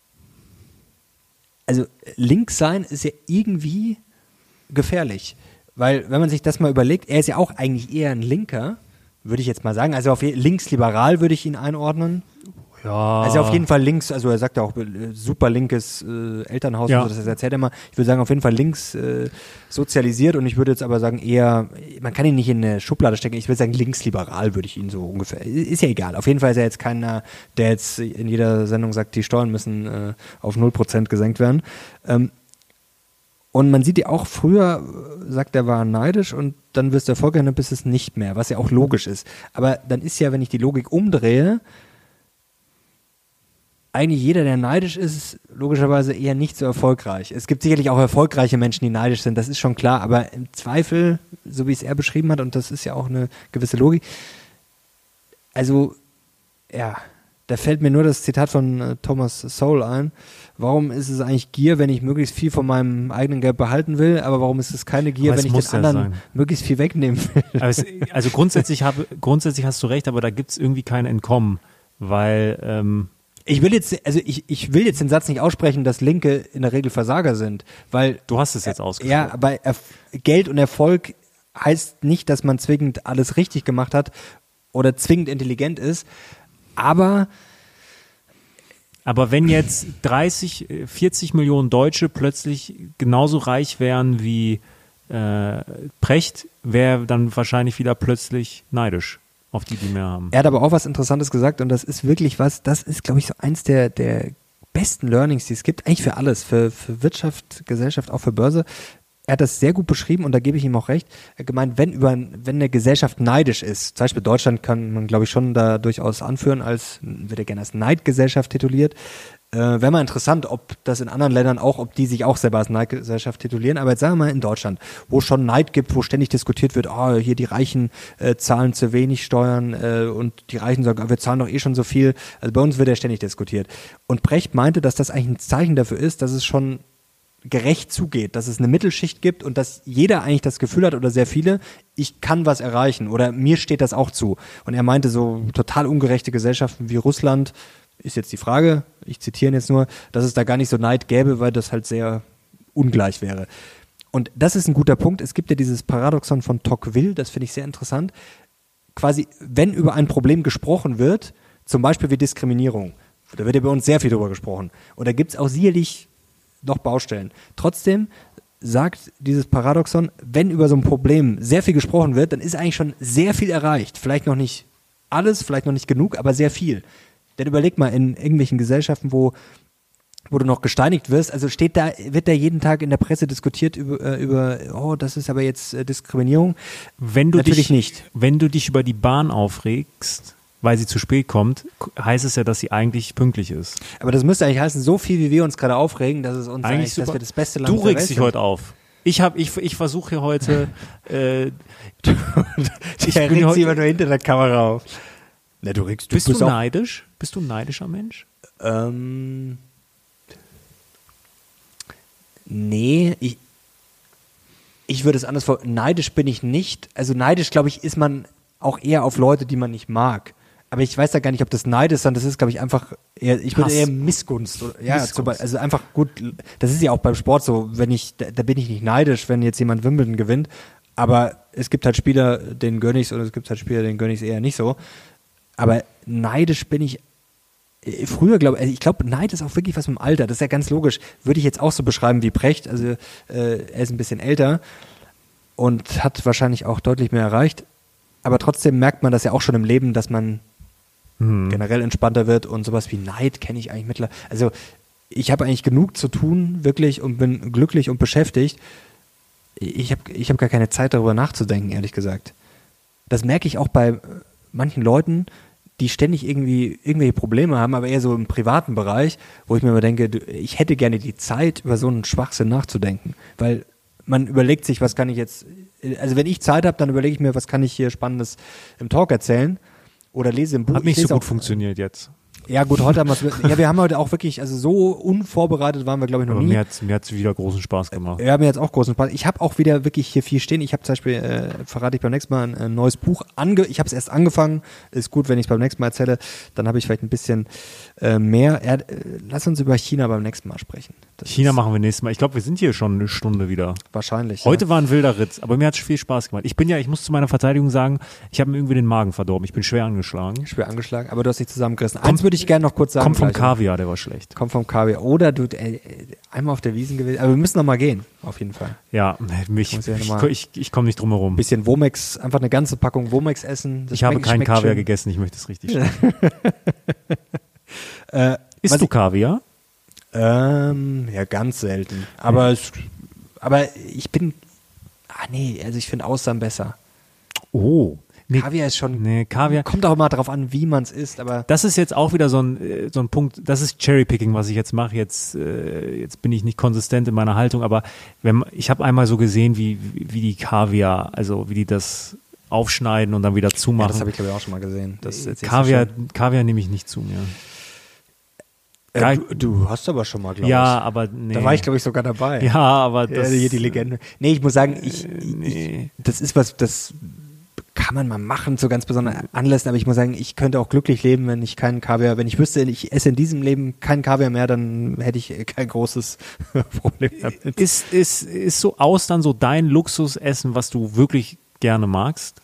also links sein ist ja irgendwie gefährlich. Weil, wenn man sich das mal überlegt, er ist ja auch eigentlich eher ein Linker, würde ich jetzt mal sagen. Also auf linksliberal würde ich ihn einordnen. Ja. Also auf jeden Fall links, also er sagt ja auch super linkes Elternhaus, und so, das erzählt er immer. Ich würde sagen, auf jeden Fall links sozialisiert und ich würde jetzt aber sagen eher, man kann ihn nicht in eine Schublade stecken, ich würde sagen linksliberal würde ich ihn so ungefähr, ist ja egal. Auf jeden Fall ist er jetzt keiner, der jetzt in jeder Sendung sagt, die Steuern müssen auf 0% gesenkt werden. Und man sieht ja auch früher, sagt er, war neidisch und dann wirst du erfolgreich, dann bist es nicht mehr, was ja auch logisch ist. Aber dann ist ja, wenn ich die Logik umdrehe, eigentlich jeder, der neidisch ist, logischerweise eher nicht so erfolgreich. Es gibt sicherlich auch erfolgreiche Menschen, die neidisch sind, das ist schon klar, aber im Zweifel, so wie es er beschrieben hat, und das ist ja auch eine gewisse Logik, also, ja, da fällt mir nur das Zitat von Thomas Sowell ein. Warum ist es eigentlich Gier, wenn ich möglichst viel von meinem eigenen Geld behalten will, aber warum ist es keine Gier, wenn ich den anderen möglichst viel wegnehmen will? Also grundsätzlich hast du recht, aber da gibt es irgendwie kein Entkommen, weil ich will jetzt den Satz nicht aussprechen, dass Linke in der Regel Versager sind, weil du hast es jetzt ausgesprochen. Ja, aber Geld und Erfolg heißt nicht, dass man zwingend alles richtig gemacht hat oder zwingend intelligent ist, aber wenn jetzt 40 Millionen Deutsche plötzlich genauso reich wären wie Precht, wäre dann wahrscheinlich wieder plötzlich neidisch auf die mehr haben. Er hat aber auch was Interessantes gesagt und das ist wirklich das ist, glaube ich, so eins der besten Learnings, die es gibt, eigentlich für alles, für Wirtschaft, Gesellschaft, auch für Börse. Er hat das sehr gut beschrieben und da gebe ich ihm auch recht. Er hat gemeint, wenn eine Gesellschaft neidisch ist, zum Beispiel Deutschland kann man, glaube ich, schon da durchaus anführen, wird er gerne als Neidgesellschaft tituliert. Wäre mal interessant, ob das in anderen Ländern auch, ob die sich auch selber als Neidgesellschaft titulieren. Aber jetzt sagen wir mal in Deutschland, wo es schon Neid gibt, wo ständig diskutiert wird, hier die Reichen zahlen zu wenig Steuern und die Reichen sagen, wir zahlen doch eh schon so viel. Also bei uns wird ja ständig diskutiert. Und Precht meinte, dass das eigentlich ein Zeichen dafür ist, dass es schon gerecht zugeht, dass es eine Mittelschicht gibt und dass jeder eigentlich das Gefühl hat oder sehr viele, ich kann was erreichen oder mir steht das auch zu. Und er meinte, so total ungerechte Gesellschaften wie Russland, ist jetzt die Frage, ich zitiere ihn jetzt nur, dass es da gar nicht so Neid gäbe, weil das halt sehr ungleich wäre. Und das ist ein guter Punkt. Es gibt ja dieses Paradoxon von Tocqueville, das finde ich sehr interessant. Quasi, wenn über ein Problem gesprochen wird, zum Beispiel wie Diskriminierung, da wird ja bei uns sehr viel drüber gesprochen. Und da gibt es auch sicherlich noch Baustellen. Trotzdem sagt dieses Paradoxon, wenn über so ein Problem sehr viel gesprochen wird, dann ist eigentlich schon sehr viel erreicht. Vielleicht noch nicht alles, vielleicht noch nicht genug, aber sehr viel. Denn überleg mal, in irgendwelchen Gesellschaften, wo du noch gesteinigt wirst, also wird da jeden Tag in der Presse diskutiert über oh, das ist aber jetzt Diskriminierung. Natürlich nicht. Wenn du dich über die Bahn aufregst, weil sie zu spät kommt, heißt es ja, dass sie eigentlich pünktlich ist. Aber das müsste eigentlich heißen, so viel wie wir uns gerade aufregen, dass es uns eigentlich dass wir das beste Land der Welt sind. Du regst dich heute auf. Ich versuche hier heute ich reg sie immer nur hinter der Kamera auf. Na, bist du neidisch? Bist du ein neidischer Mensch? Nee, ich würde es anders vor. Neidisch bin ich nicht. Also neidisch, glaube ich, ist man auch eher auf Leute, die man nicht mag. Aber ich weiß da gar nicht, ob das Neid ist, sondern das ist, glaube ich, einfach eher, ich bin eher Missgunst. Ja, Missgunst. Also einfach gut, das ist ja auch beim Sport so, da bin ich nicht neidisch, wenn jetzt jemand Wimbledon gewinnt, aber es gibt halt Spieler, denen gönn ich's, oder es gibt halt Spieler, denen gönn ich's eher nicht so. Aber neidisch bin ich früher, ich glaube, Neid ist auch wirklich was mit dem Alter, das ist ja ganz logisch. Würde ich jetzt auch so beschreiben wie Precht, also er ist ein bisschen älter und hat wahrscheinlich auch deutlich mehr erreicht, aber trotzdem merkt man das ja auch schon im Leben, dass man generell entspannter wird und sowas wie Neid kenne ich eigentlich mittlerweile. Also ich habe eigentlich genug zu tun, wirklich, und bin glücklich und beschäftigt. Ich hab gar keine Zeit, darüber nachzudenken, ehrlich gesagt. Das merke ich auch bei manchen Leuten, die ständig irgendwelche Probleme haben, aber eher so im privaten Bereich, wo ich mir immer denke, ich hätte gerne die Zeit, über so einen Schwachsinn nachzudenken. Weil man überlegt sich, was kann ich jetzt, also wenn ich Zeit habe, dann überlege ich mir, was kann ich hier Spannendes im Talk erzählen oder lese im Buch. Hat nicht so gut funktioniert jetzt. Ja gut, heute haben wir es, ja wir haben heute auch wirklich, also so unvorbereitet waren wir glaube ich noch nie. Mir hat's wieder großen Spaß gemacht. Ja, mir hat's auch großen Spaß. Ich habe auch wieder wirklich hier viel stehen. Ich habe zum Beispiel, verrate ich beim nächsten Mal, ein neues Buch ich habe es erst angefangen, ist gut, wenn ich es beim nächsten Mal erzähle, dann habe ich vielleicht ein bisschen mehr. Lass uns über China beim nächsten Mal sprechen. China machen wir nächstes Mal. Ich glaube, wir sind hier schon eine Stunde wieder. Wahrscheinlich. Heute war ein wilder Ritt, aber mir hat es viel Spaß gemacht. Ich muss zu meiner Verteidigung sagen, ich habe mir irgendwie den Magen verdorben. Ich bin schwer angeschlagen. Schwer angeschlagen, aber du hast dich zusammengerissen. Eins würde ich gerne noch kurz sagen. Kommt vom Kaviar, der war schlecht. Kommt vom Kaviar. Oder du einmal auf der Wiesn gewesen. Aber wir müssen noch mal gehen, auf jeden Fall. Ja, ich komme nicht drum herum. Ein bisschen Womex, einfach eine ganze Packung Womex essen. Ich habe keinen Kaviar schön gegessen, ich möchte es richtig sagen. Isst du Kaviar? Ja, ganz selten. Aber ich bin, also ich finde Austern besser. Oh. Nee, Kaviar ist schon, Kaviar kommt auch mal drauf an, wie man es isst, aber. Das ist jetzt auch wieder so ein Punkt, das ist Cherrypicking, was ich jetzt mache. Jetzt bin ich nicht konsistent in meiner Haltung, aber ich habe einmal so gesehen, wie die Kaviar, also wie die das aufschneiden und dann wieder zumachen. Ja, das habe ich glaube ich auch schon mal gesehen. Kaviar nehme ich nicht zu mir. Du hast aber schon mal, glaube ich. Ja, aber nee. Da war ich, glaube ich, sogar dabei. Ja, aber das... hier die Legende. Nee, ich muss sagen, das ist was, das kann man mal machen zu ganz besonderen Anlässen, aber ich muss sagen, ich könnte auch glücklich leben, wenn ich keinen Kaviar, wenn ich wüsste, ich esse in diesem Leben keinen Kaviar mehr, dann hätte ich kein großes Problem damit. Ist so Austern so dein Luxusessen, was du wirklich gerne magst?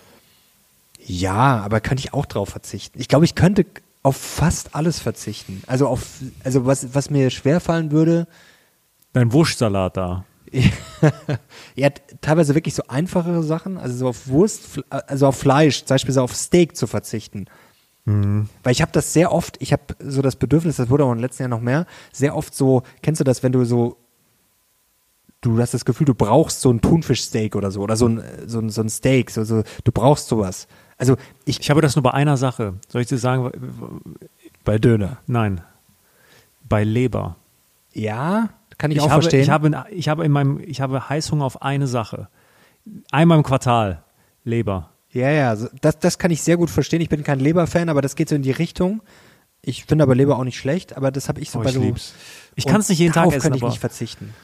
Ja, aber könnte ich auch drauf verzichten. Ich glaube, ich könnte auf fast alles verzichten. Also was mir schwerfallen würde. Dein Wurstsalat da. Ja, teilweise wirklich so einfachere Sachen, also so auf Wurst, also auf Fleisch, zum Beispiel so auf Steak zu verzichten. Mhm. Weil ich habe das sehr oft, ich habe so das Bedürfnis, das wurde auch im letzten Jahr noch mehr, sehr oft so, kennst du das, wenn du hast das Gefühl, du brauchst so ein Thunfischsteak oder so ein Steak, du brauchst sowas. Also ich habe das nur bei einer Sache. Soll ich dir sagen? Bei Döner? Nein. Bei Leber. Ja, kann ich auch verstehen. Ich habe Heißhunger auf eine Sache. Einmal im Quartal. Leber. Ja, das kann ich sehr gut verstehen. Ich bin kein Leber-Fan, aber das geht so in die Richtung. Ich finde aber Leber auch nicht schlecht, aber das habe ich so bei so. Ich kann es nicht jeden Tag essen. Darauf könnte ich nicht verzichten.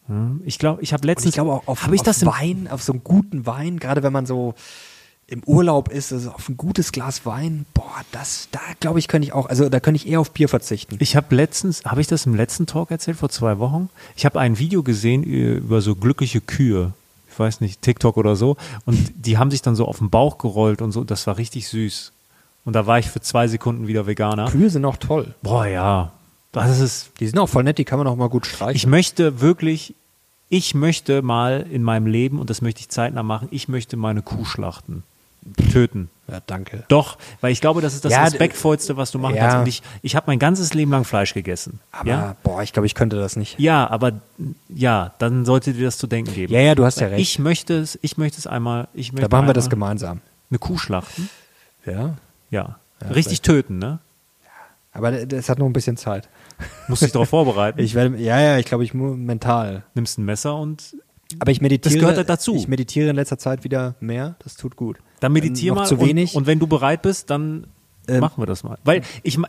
Ich glaube, ich habe letztens... Und ich glaube auch auf Wein, auf so einen guten Wein, gerade wenn man so im Urlaub ist, also auf ein gutes Glas Wein, da glaube ich, könnte ich auch, also da könnte ich eher auf Bier verzichten. Ich habe habe ich das im letzten Talk erzählt, vor 2 Wochen? Ich habe ein Video gesehen über so glückliche Kühe. Ich weiß nicht, TikTok oder so. Und die haben sich dann so auf den Bauch gerollt und so. Das war richtig süß. Und da war ich für 2 Sekunden wieder Veganer. Kühe sind auch toll. Boah, ja. Die sind auch voll nett, die kann man auch mal gut streichen. Ich möchte mal in meinem Leben, und das möchte ich zeitnah machen, ich möchte meine Kuh schlachten. Töten. Ja, danke. Doch, weil ich glaube, das ist das Respektvollste, was du machen kannst. Und ich habe mein ganzes Leben lang Fleisch gegessen. Aber, ich glaube, ich könnte das nicht. Ja, aber dann sollte dir das zu denken geben. Ja, du hast ja recht. Ich möchte es einmal. Da machen wir das gemeinsam. Eine Kuh schlachten? Ja. Ja. Richtig töten, ne? Aber das hat noch ein bisschen Zeit. Musst dich darauf vorbereiten. Ich glaube, ich muss mental. Nimmst ein Messer und. Aber ich meditiere. Das gehört halt dazu. Ich meditiere in letzter Zeit wieder mehr. Das tut gut. Dann meditiere mal. Zu wenig. Und wenn du bereit bist, dann machen wir das mal. Weil ich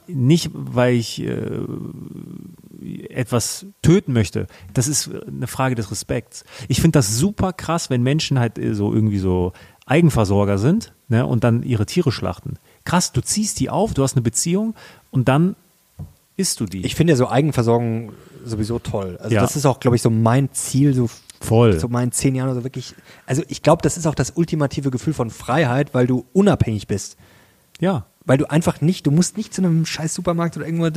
etwas töten möchte. Das ist eine Frage des Respekts. Ich finde das super krass, wenn Menschen halt so irgendwie so Eigenversorger sind, ne, und dann ihre Tiere schlachten. Krass, du ziehst die auf, du hast eine Beziehung und dann isst du die. Ich finde ja so Eigenversorgung sowieso toll. Also das ist auch, glaube ich, so mein Ziel, so meinen 10 Jahren oder so wirklich. Also ich glaube, das ist auch das ultimative Gefühl von Freiheit, weil du unabhängig bist. Ja. Weil du einfach du musst nicht zu einem scheiß Supermarkt oder irgendwo,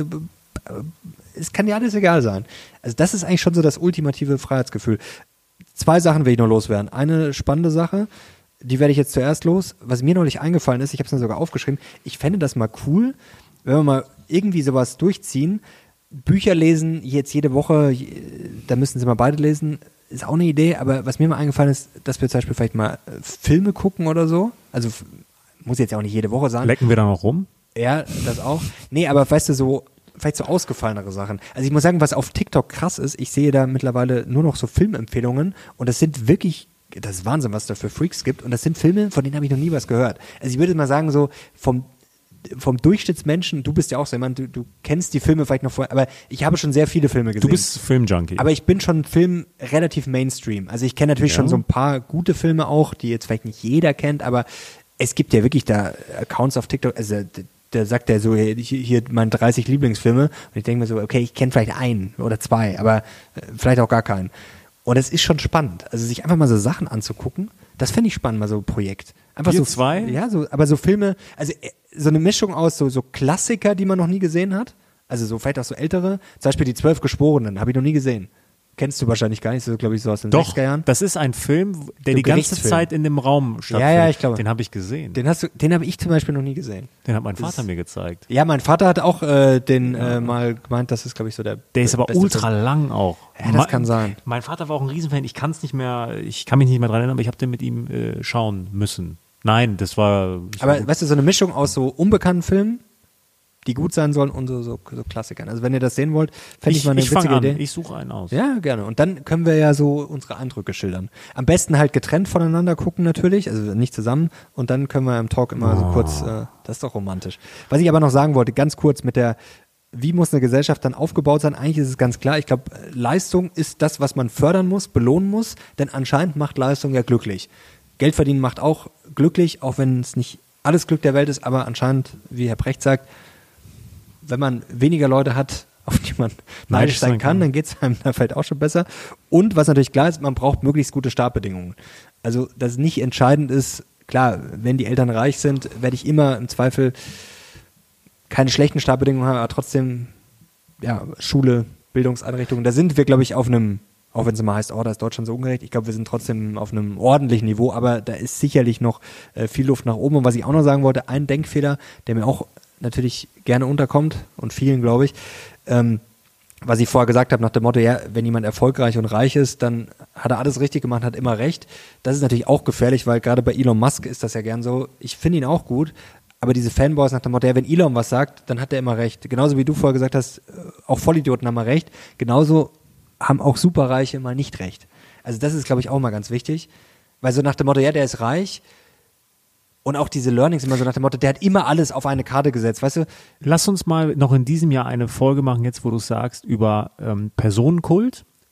es kann dir alles egal sein. Also das ist eigentlich schon so das ultimative Freiheitsgefühl. 2 Sachen will ich noch loswerden. Eine spannende Sache, die werde ich jetzt zuerst los. Was mir neulich eingefallen ist, ich habe es mir sogar aufgeschrieben, ich fände das mal cool, wenn wir mal irgendwie sowas durchziehen, Bücher lesen, jetzt jede Woche, da müssen sie mal beide lesen, ist auch eine Idee, aber was mir mal eingefallen ist, dass wir zum Beispiel vielleicht mal Filme gucken oder so, also muss jetzt ja auch nicht jede Woche sein. Lecken wir da noch rum? Ja, das auch. Nee, aber weißt du, so vielleicht so ausgefallenere Sachen. Also ich muss sagen, was auf TikTok krass ist, ich sehe da mittlerweile nur noch so Filmempfehlungen und das sind wirklich, das ist Wahnsinn, was da für Freaks gibt und das sind Filme, von denen habe ich noch nie was gehört. Also ich würde mal sagen, so vom Durchschnittsmenschen, du bist ja auch so jemand, du kennst die Filme vielleicht noch vorher, aber ich habe schon sehr viele Filme gesehen. Du bist Filmjunkie. Aber ich bin schon Film relativ Mainstream. Also ich kenne natürlich schon so ein paar gute Filme auch, die jetzt vielleicht nicht jeder kennt, aber es gibt ja wirklich da Accounts auf TikTok, also da sagt der so, hier meine 30 Lieblingsfilme und ich denke mir so, okay, ich kenne vielleicht 1 oder 2, aber vielleicht auch gar keinen. Und es ist schon spannend, also sich einfach mal so Sachen anzugucken, das fände ich spannend, mal so ein Projekt. Einfach wir so 2? Ja, aber so Filme, also so eine Mischung aus so Klassiker, die man noch nie gesehen hat, also so vielleicht auch so ältere, zum Beispiel die 12 Geschworenen, habe ich noch nie gesehen. Kennst du wahrscheinlich gar nicht, so glaube ich so aus den 60er Jahren. Das ist ein Film, der die ganze Zeit in dem Raum stattfindet. Ja, ich glaube. Den habe ich gesehen. Den habe ich zum Beispiel noch nie gesehen. Den hat mein Vater mir gezeigt. Ja, mein Vater hat auch mal gemeint, das ist glaube ich so der ist aber ultra lang auch. Ja, das kann sein. Mein Vater war auch ein Riesenfan, ich kann mich nicht mehr dran erinnern, aber ich habe den mit ihm schauen müssen. Nein, das war... Aber weißt du, so eine Mischung aus so unbekannten Filmen, die gut sein sollen und so Klassikern. Also wenn ihr das sehen wollt, fände ich mal eine witzige Idee. Ich suche einen aus. Ja, gerne. Und dann können wir ja so unsere Eindrücke schildern. Am besten halt getrennt voneinander gucken natürlich, also nicht zusammen. Und dann können wir im Talk immer so kurz, das ist doch romantisch. Was ich aber noch sagen wollte, ganz kurz wie muss eine Gesellschaft dann aufgebaut sein? Eigentlich ist es ganz klar, ich glaube, Leistung ist das, was man fördern muss, belohnen muss, denn anscheinend macht Leistung ja glücklich. Geld verdienen macht auch glücklich, auch wenn es nicht alles Glück der Welt ist, aber anscheinend, wie Herr Precht sagt, wenn man weniger Leute hat, auf die man neidisch sein kann, dann geht es einem da vielleicht auch schon besser. Und was natürlich klar ist, man braucht möglichst gute Startbedingungen. Also, dass nicht entscheidend ist, klar, wenn die Eltern reich sind, werde ich immer im Zweifel keine schlechten Startbedingungen haben, aber trotzdem, ja, Schule, Bildungseinrichtungen, da sind wir, glaube ich, auf einem, auch wenn es immer heißt, da ist Deutschland so ungerecht, ich glaube, wir sind trotzdem auf einem ordentlichen Niveau, aber da ist sicherlich noch viel Luft nach oben. Und was ich auch noch sagen wollte, ein Denkfehler, der mir auch natürlich gerne unterkommt und vielen, glaube ich, was ich vorher gesagt habe, nach dem Motto, ja, wenn jemand erfolgreich und reich ist, dann hat er alles richtig gemacht, hat immer recht. Das ist natürlich auch gefährlich, weil gerade bei Elon Musk ist das ja gern so. Ich finde ihn auch gut, aber diese Fanboys nach dem Motto, ja, wenn Elon was sagt, dann hat er immer recht. Genauso wie du vorher gesagt hast, auch Vollidioten haben mal recht. Genauso haben auch Superreiche mal nicht recht. Also das ist, glaube ich, auch mal ganz wichtig, weil so nach dem Motto, ja, der ist reich, und auch diese Learnings immer so nach dem Motto, der hat immer alles auf eine Karte gesetzt, weißt du? Lass uns mal noch in diesem Jahr eine Folge machen, jetzt wo du sagst, über Personenkult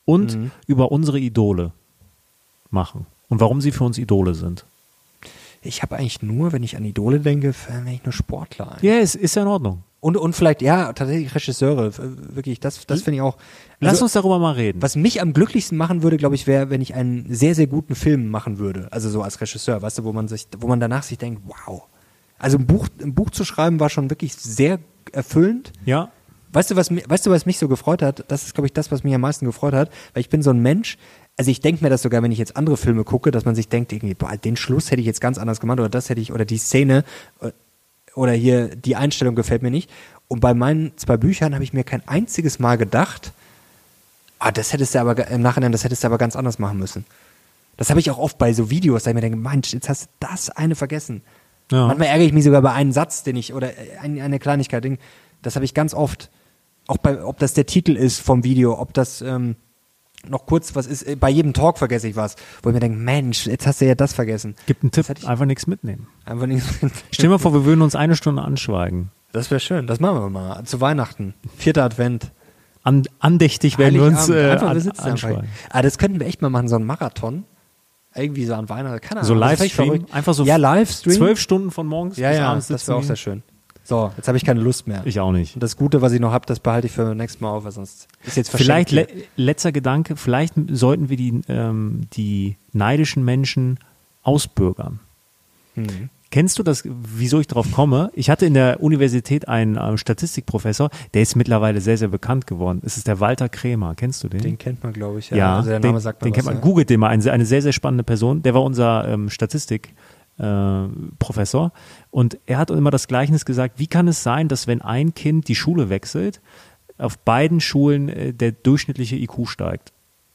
und über unsere Idole machen und warum sie für uns Idole sind. Ich habe eigentlich nur, wenn ich an Idole denke, wenn ich nur Sportler. Ja, es ist ja in Ordnung. Und vielleicht, ja, tatsächlich Regisseure. Wirklich, das finde ich auch. Lass uns darüber mal reden. Was mich am glücklichsten machen würde, glaube ich, wäre, wenn ich einen sehr, sehr guten Film machen würde. Also so als Regisseur, weißt du, wo man danach sich denkt, wow. Also ein Buch zu schreiben war schon wirklich sehr erfüllend. Ja. Weißt du, was mich so gefreut hat? Das ist, glaube ich, das, was mich am meisten gefreut hat. Weil ich bin so ein Mensch, also ich denke mir das sogar, wenn ich jetzt andere Filme gucke, dass man sich denkt, irgendwie, boah, den Schluss hätte ich jetzt ganz anders gemacht oder das hätte ich, oder die Szene oder hier die Einstellung gefällt mir nicht. Und bei meinen 2 Büchern habe ich mir kein einziges Mal gedacht, das hättest du aber im Nachhinein, das hättest du aber ganz anders machen müssen. Das habe ich auch oft bei so Videos, da ich mir denke, Mensch, jetzt hast du das eine vergessen. Ja. Manchmal ärgere ich mich sogar bei einem Satz, oder eine Kleinigkeit, das habe ich ganz oft. Auch ob das der Titel ist vom Video, ob das noch kurz was ist, bei jedem Talk vergesse ich was, wo ich mir denke, Mensch, jetzt hast du ja das vergessen. Gibt einen Tipp, einfach nichts mitnehmen. Einfach nichts mitnehmen. Stell dir mal vor, wir würden uns 1 Stunde anschweigen. Das wäre schön, das machen wir mal. Zu Weihnachten, 4. Advent. Andächtig werden wir uns anschweigen. Das könnten wir echt mal machen, so einen Marathon. Irgendwie so an Weihnachten, keine Ahnung. So Livestream, einfach so Livestream. 12 Stunden von morgens bis abends sitzen. Das wäre auch sehr schön. So, jetzt habe ich keine Lust mehr. Ich auch nicht. Und das Gute, was ich noch habe, das behalte ich für nächstes Mal auf, weil sonst ist jetzt verschenkt. Vielleicht letzter Gedanke, vielleicht sollten wir die neidischen Menschen ausbürgern. Kennst du das, wieso ich drauf komme? Ich hatte in der Universität einen Statistikprofessor, der ist mittlerweile sehr, sehr bekannt geworden. Es ist der Walter Krämer. Kennst du den? Den kennt man, glaube ich. Ja, also der Name sagt man den kennt man. Googelt den mal. Eine sehr, sehr spannende Person. Der war unser Professor, und er hat immer das Gleichnis gesagt, wie kann es sein, dass wenn ein Kind die Schule wechselt, auf beiden Schulen der durchschnittliche IQ steigt?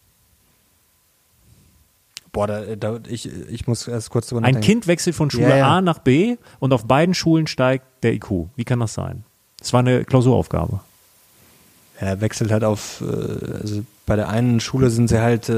Boah, ich muss erst kurz drüber nachdenken. Ein Kind wechselt von Schule A nach B und auf beiden Schulen steigt der IQ. Wie kann das sein? Das war eine Klausuraufgabe. Er wechselt halt also bei der einen Schule sind sie halt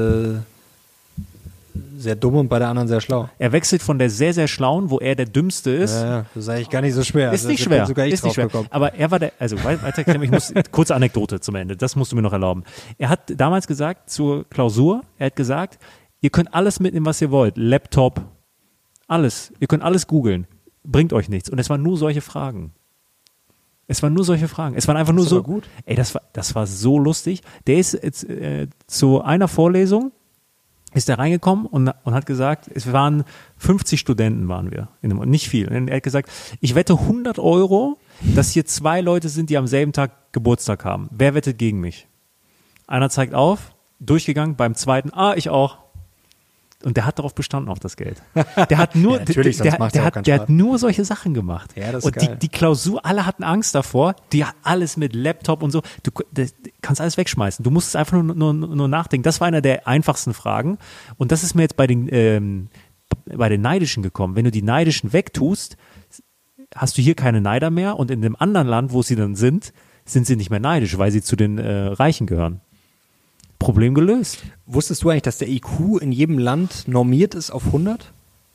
sehr dumm und bei der anderen sehr schlau. Er wechselt von der sehr, sehr schlauen, wo er der Dümmste ist. Ja, das ist eigentlich gar nicht so schwer. Ist nicht schwer. Sogar ist nicht schwer. Aber er war ich muss, kurze Anekdote zum Ende, das musst du mir noch erlauben. Er hat damals gesagt, zur Klausur, er hat gesagt, ihr könnt alles mitnehmen, was ihr wollt. Laptop, alles. Ihr könnt alles googeln. Bringt euch nichts. Und es waren nur solche Fragen. Es waren einfach nur so. Gut. Ey, das war so lustig. Der ist jetzt, zu einer Vorlesung, ist er reingekommen und hat gesagt, es waren 50 Studenten waren wir, nicht viel. Und er hat gesagt, ich wette 100 €, dass hier 2 Leute sind, die am selben Tag Geburtstag haben. Wer wettet gegen mich? Einer zeigt auf, durchgegangen, beim zweiten, ich auch. Und der hat darauf bestanden, auf das Geld. Der hat nur, der hat nur solche Sachen gemacht. Ja, das ist und geil. Die Klausur, alle hatten Angst davor, die alles mit Laptop und so. Du kannst alles wegschmeißen. Du musst es einfach nur nachdenken. Das war einer der einfachsten Fragen. Und das ist mir jetzt bei den Neidischen gekommen. Wenn du die Neidischen wegtust, hast du hier keine Neider mehr. Und in dem anderen Land, wo sie dann sind sie nicht mehr neidisch, weil sie zu den Reichen gehören. Problem gelöst. Wusstest du eigentlich, dass der IQ in jedem Land normiert ist auf 100?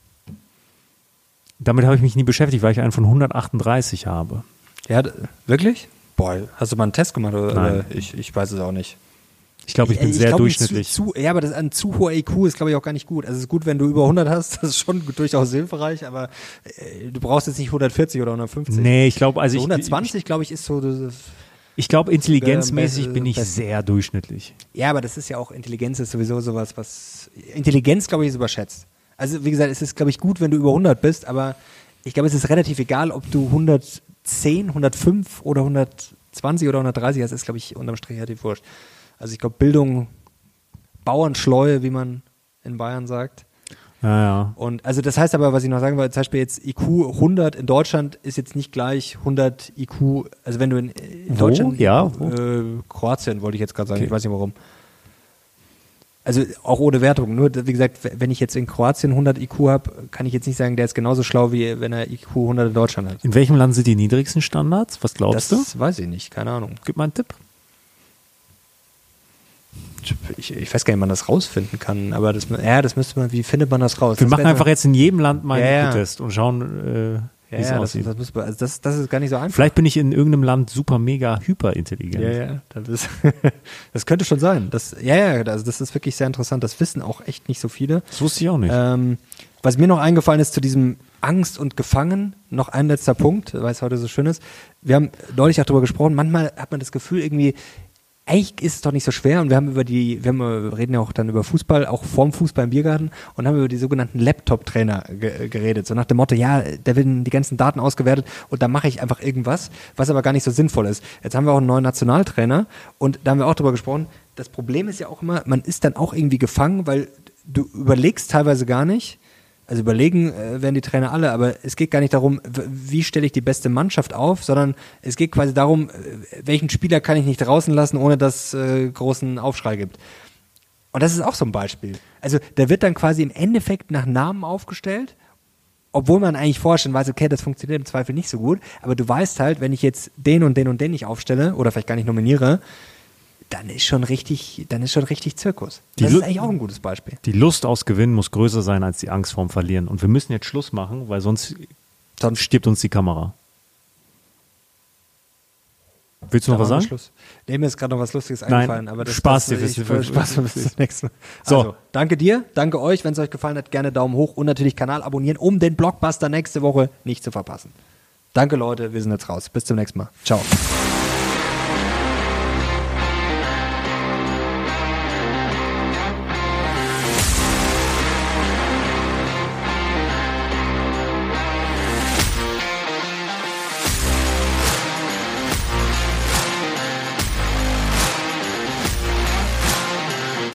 Damit habe ich mich nie beschäftigt, weil ich einen von 138 habe. Ja, wirklich? Boah, hast du mal einen Test gemacht? Nein. Ich weiß es auch nicht. Ich glaube, ich bin sehr durchschnittlich. Aber ein zu hoher IQ ist, glaube ich, auch gar nicht gut. Also es ist gut, wenn du über 100 hast, das ist schon durchaus hilfreich, aber du brauchst jetzt nicht 140 oder 150. Nee, ich glaube, also 120, glaube ich, ist so... Ich glaube, intelligenzmäßig bin ich sehr durchschnittlich. Ja, aber das ist ja auch, Intelligenz ist sowieso sowas, Intelligenz, glaube ich, ist überschätzt. Also, wie gesagt, es ist, glaube ich, gut, wenn du über 100 bist, aber ich glaube, es ist relativ egal, ob du 110, 105 oder 120 oder 130 hast, ist, glaube ich, unterm Strich relativ wurscht. Also, ich glaube, Bildung, Bauernschleue, wie man in Bayern sagt. Ja. Und also das heißt aber, was ich noch sagen wollte, zum Beispiel jetzt IQ 100 in Deutschland ist jetzt nicht gleich 100 IQ, also wenn du in Deutschland, Kroatien wollte ich jetzt gerade sagen, okay. Ich weiß nicht warum. Also auch ohne Wertung, nur wie gesagt, wenn ich jetzt in Kroatien 100 IQ habe, kann ich jetzt nicht sagen, der ist genauso schlau, wie wenn er IQ 100 in Deutschland hat. In welchem Land sind die niedrigsten Standards? Was glaubst du? Das weiß ich nicht, keine Ahnung. Gib mal einen Tipp. Ich weiß gar nicht, wie man das rausfinden kann, aber das müsste man, wie findet man das raus? Wir machen einfach jetzt in jedem Land mal einen IQ-Test und schauen. wie es aussieht. Das ist gar nicht so einfach. Vielleicht bin ich in irgendeinem Land super, mega, hyperintelligent. Ja, das könnte schon sein. Das ist wirklich sehr interessant. Das wissen auch echt nicht so viele. Das wusste ich auch nicht. Was mir noch eingefallen ist zu diesem Angst und Gefangen, noch ein letzter Punkt, weil es heute so schön ist. Wir haben neulich auch darüber gesprochen, manchmal hat man das Gefühl irgendwie, eigentlich ist es doch nicht so schwer und wir reden ja auch dann über Fußball, auch vorm Fußball im Biergarten und haben über die sogenannten Laptop-Trainer geredet, so nach dem Motto, ja, da werden die ganzen Daten ausgewertet und da mache ich einfach irgendwas, was aber gar nicht so sinnvoll ist. Jetzt haben wir auch einen neuen Nationaltrainer und da haben wir auch drüber gesprochen, das Problem ist ja auch immer, man ist dann auch irgendwie gefangen, weil du überlegst teilweise gar nicht, also überlegen werden die Trainer alle, aber es geht gar nicht darum, wie stelle ich die beste Mannschaft auf, sondern es geht quasi darum, welchen Spieler kann ich nicht draußen lassen, ohne dass es großen Aufschrei gibt. Und das ist auch so ein Beispiel. Also der wird dann quasi im Endeffekt nach Namen aufgestellt, obwohl man eigentlich vorher schon weiß, okay, das funktioniert im Zweifel nicht so gut, aber du weißt halt, wenn ich jetzt den und den und den nicht aufstelle oder vielleicht gar nicht nominiere, dann ist schon richtig Zirkus. Das ist eigentlich auch ein gutes Beispiel. Die Lust aufs Gewinnen muss größer sein als die Angst vorm Verlieren. Und wir müssen jetzt Schluss machen, weil sonst stirbt uns die Kamera. Willst du noch was sagen? Schluss. Nee, mir ist gerade noch was Lustiges eingefallen. Aber Spaß dir. Spaß bis zum nächsten Mal. Also, danke dir, danke euch. Wenn es euch gefallen hat, gerne Daumen hoch und natürlich Kanal abonnieren, um den Blockbuster nächste Woche nicht zu verpassen. Danke Leute, wir sind jetzt raus. Bis zum nächsten Mal. Ciao.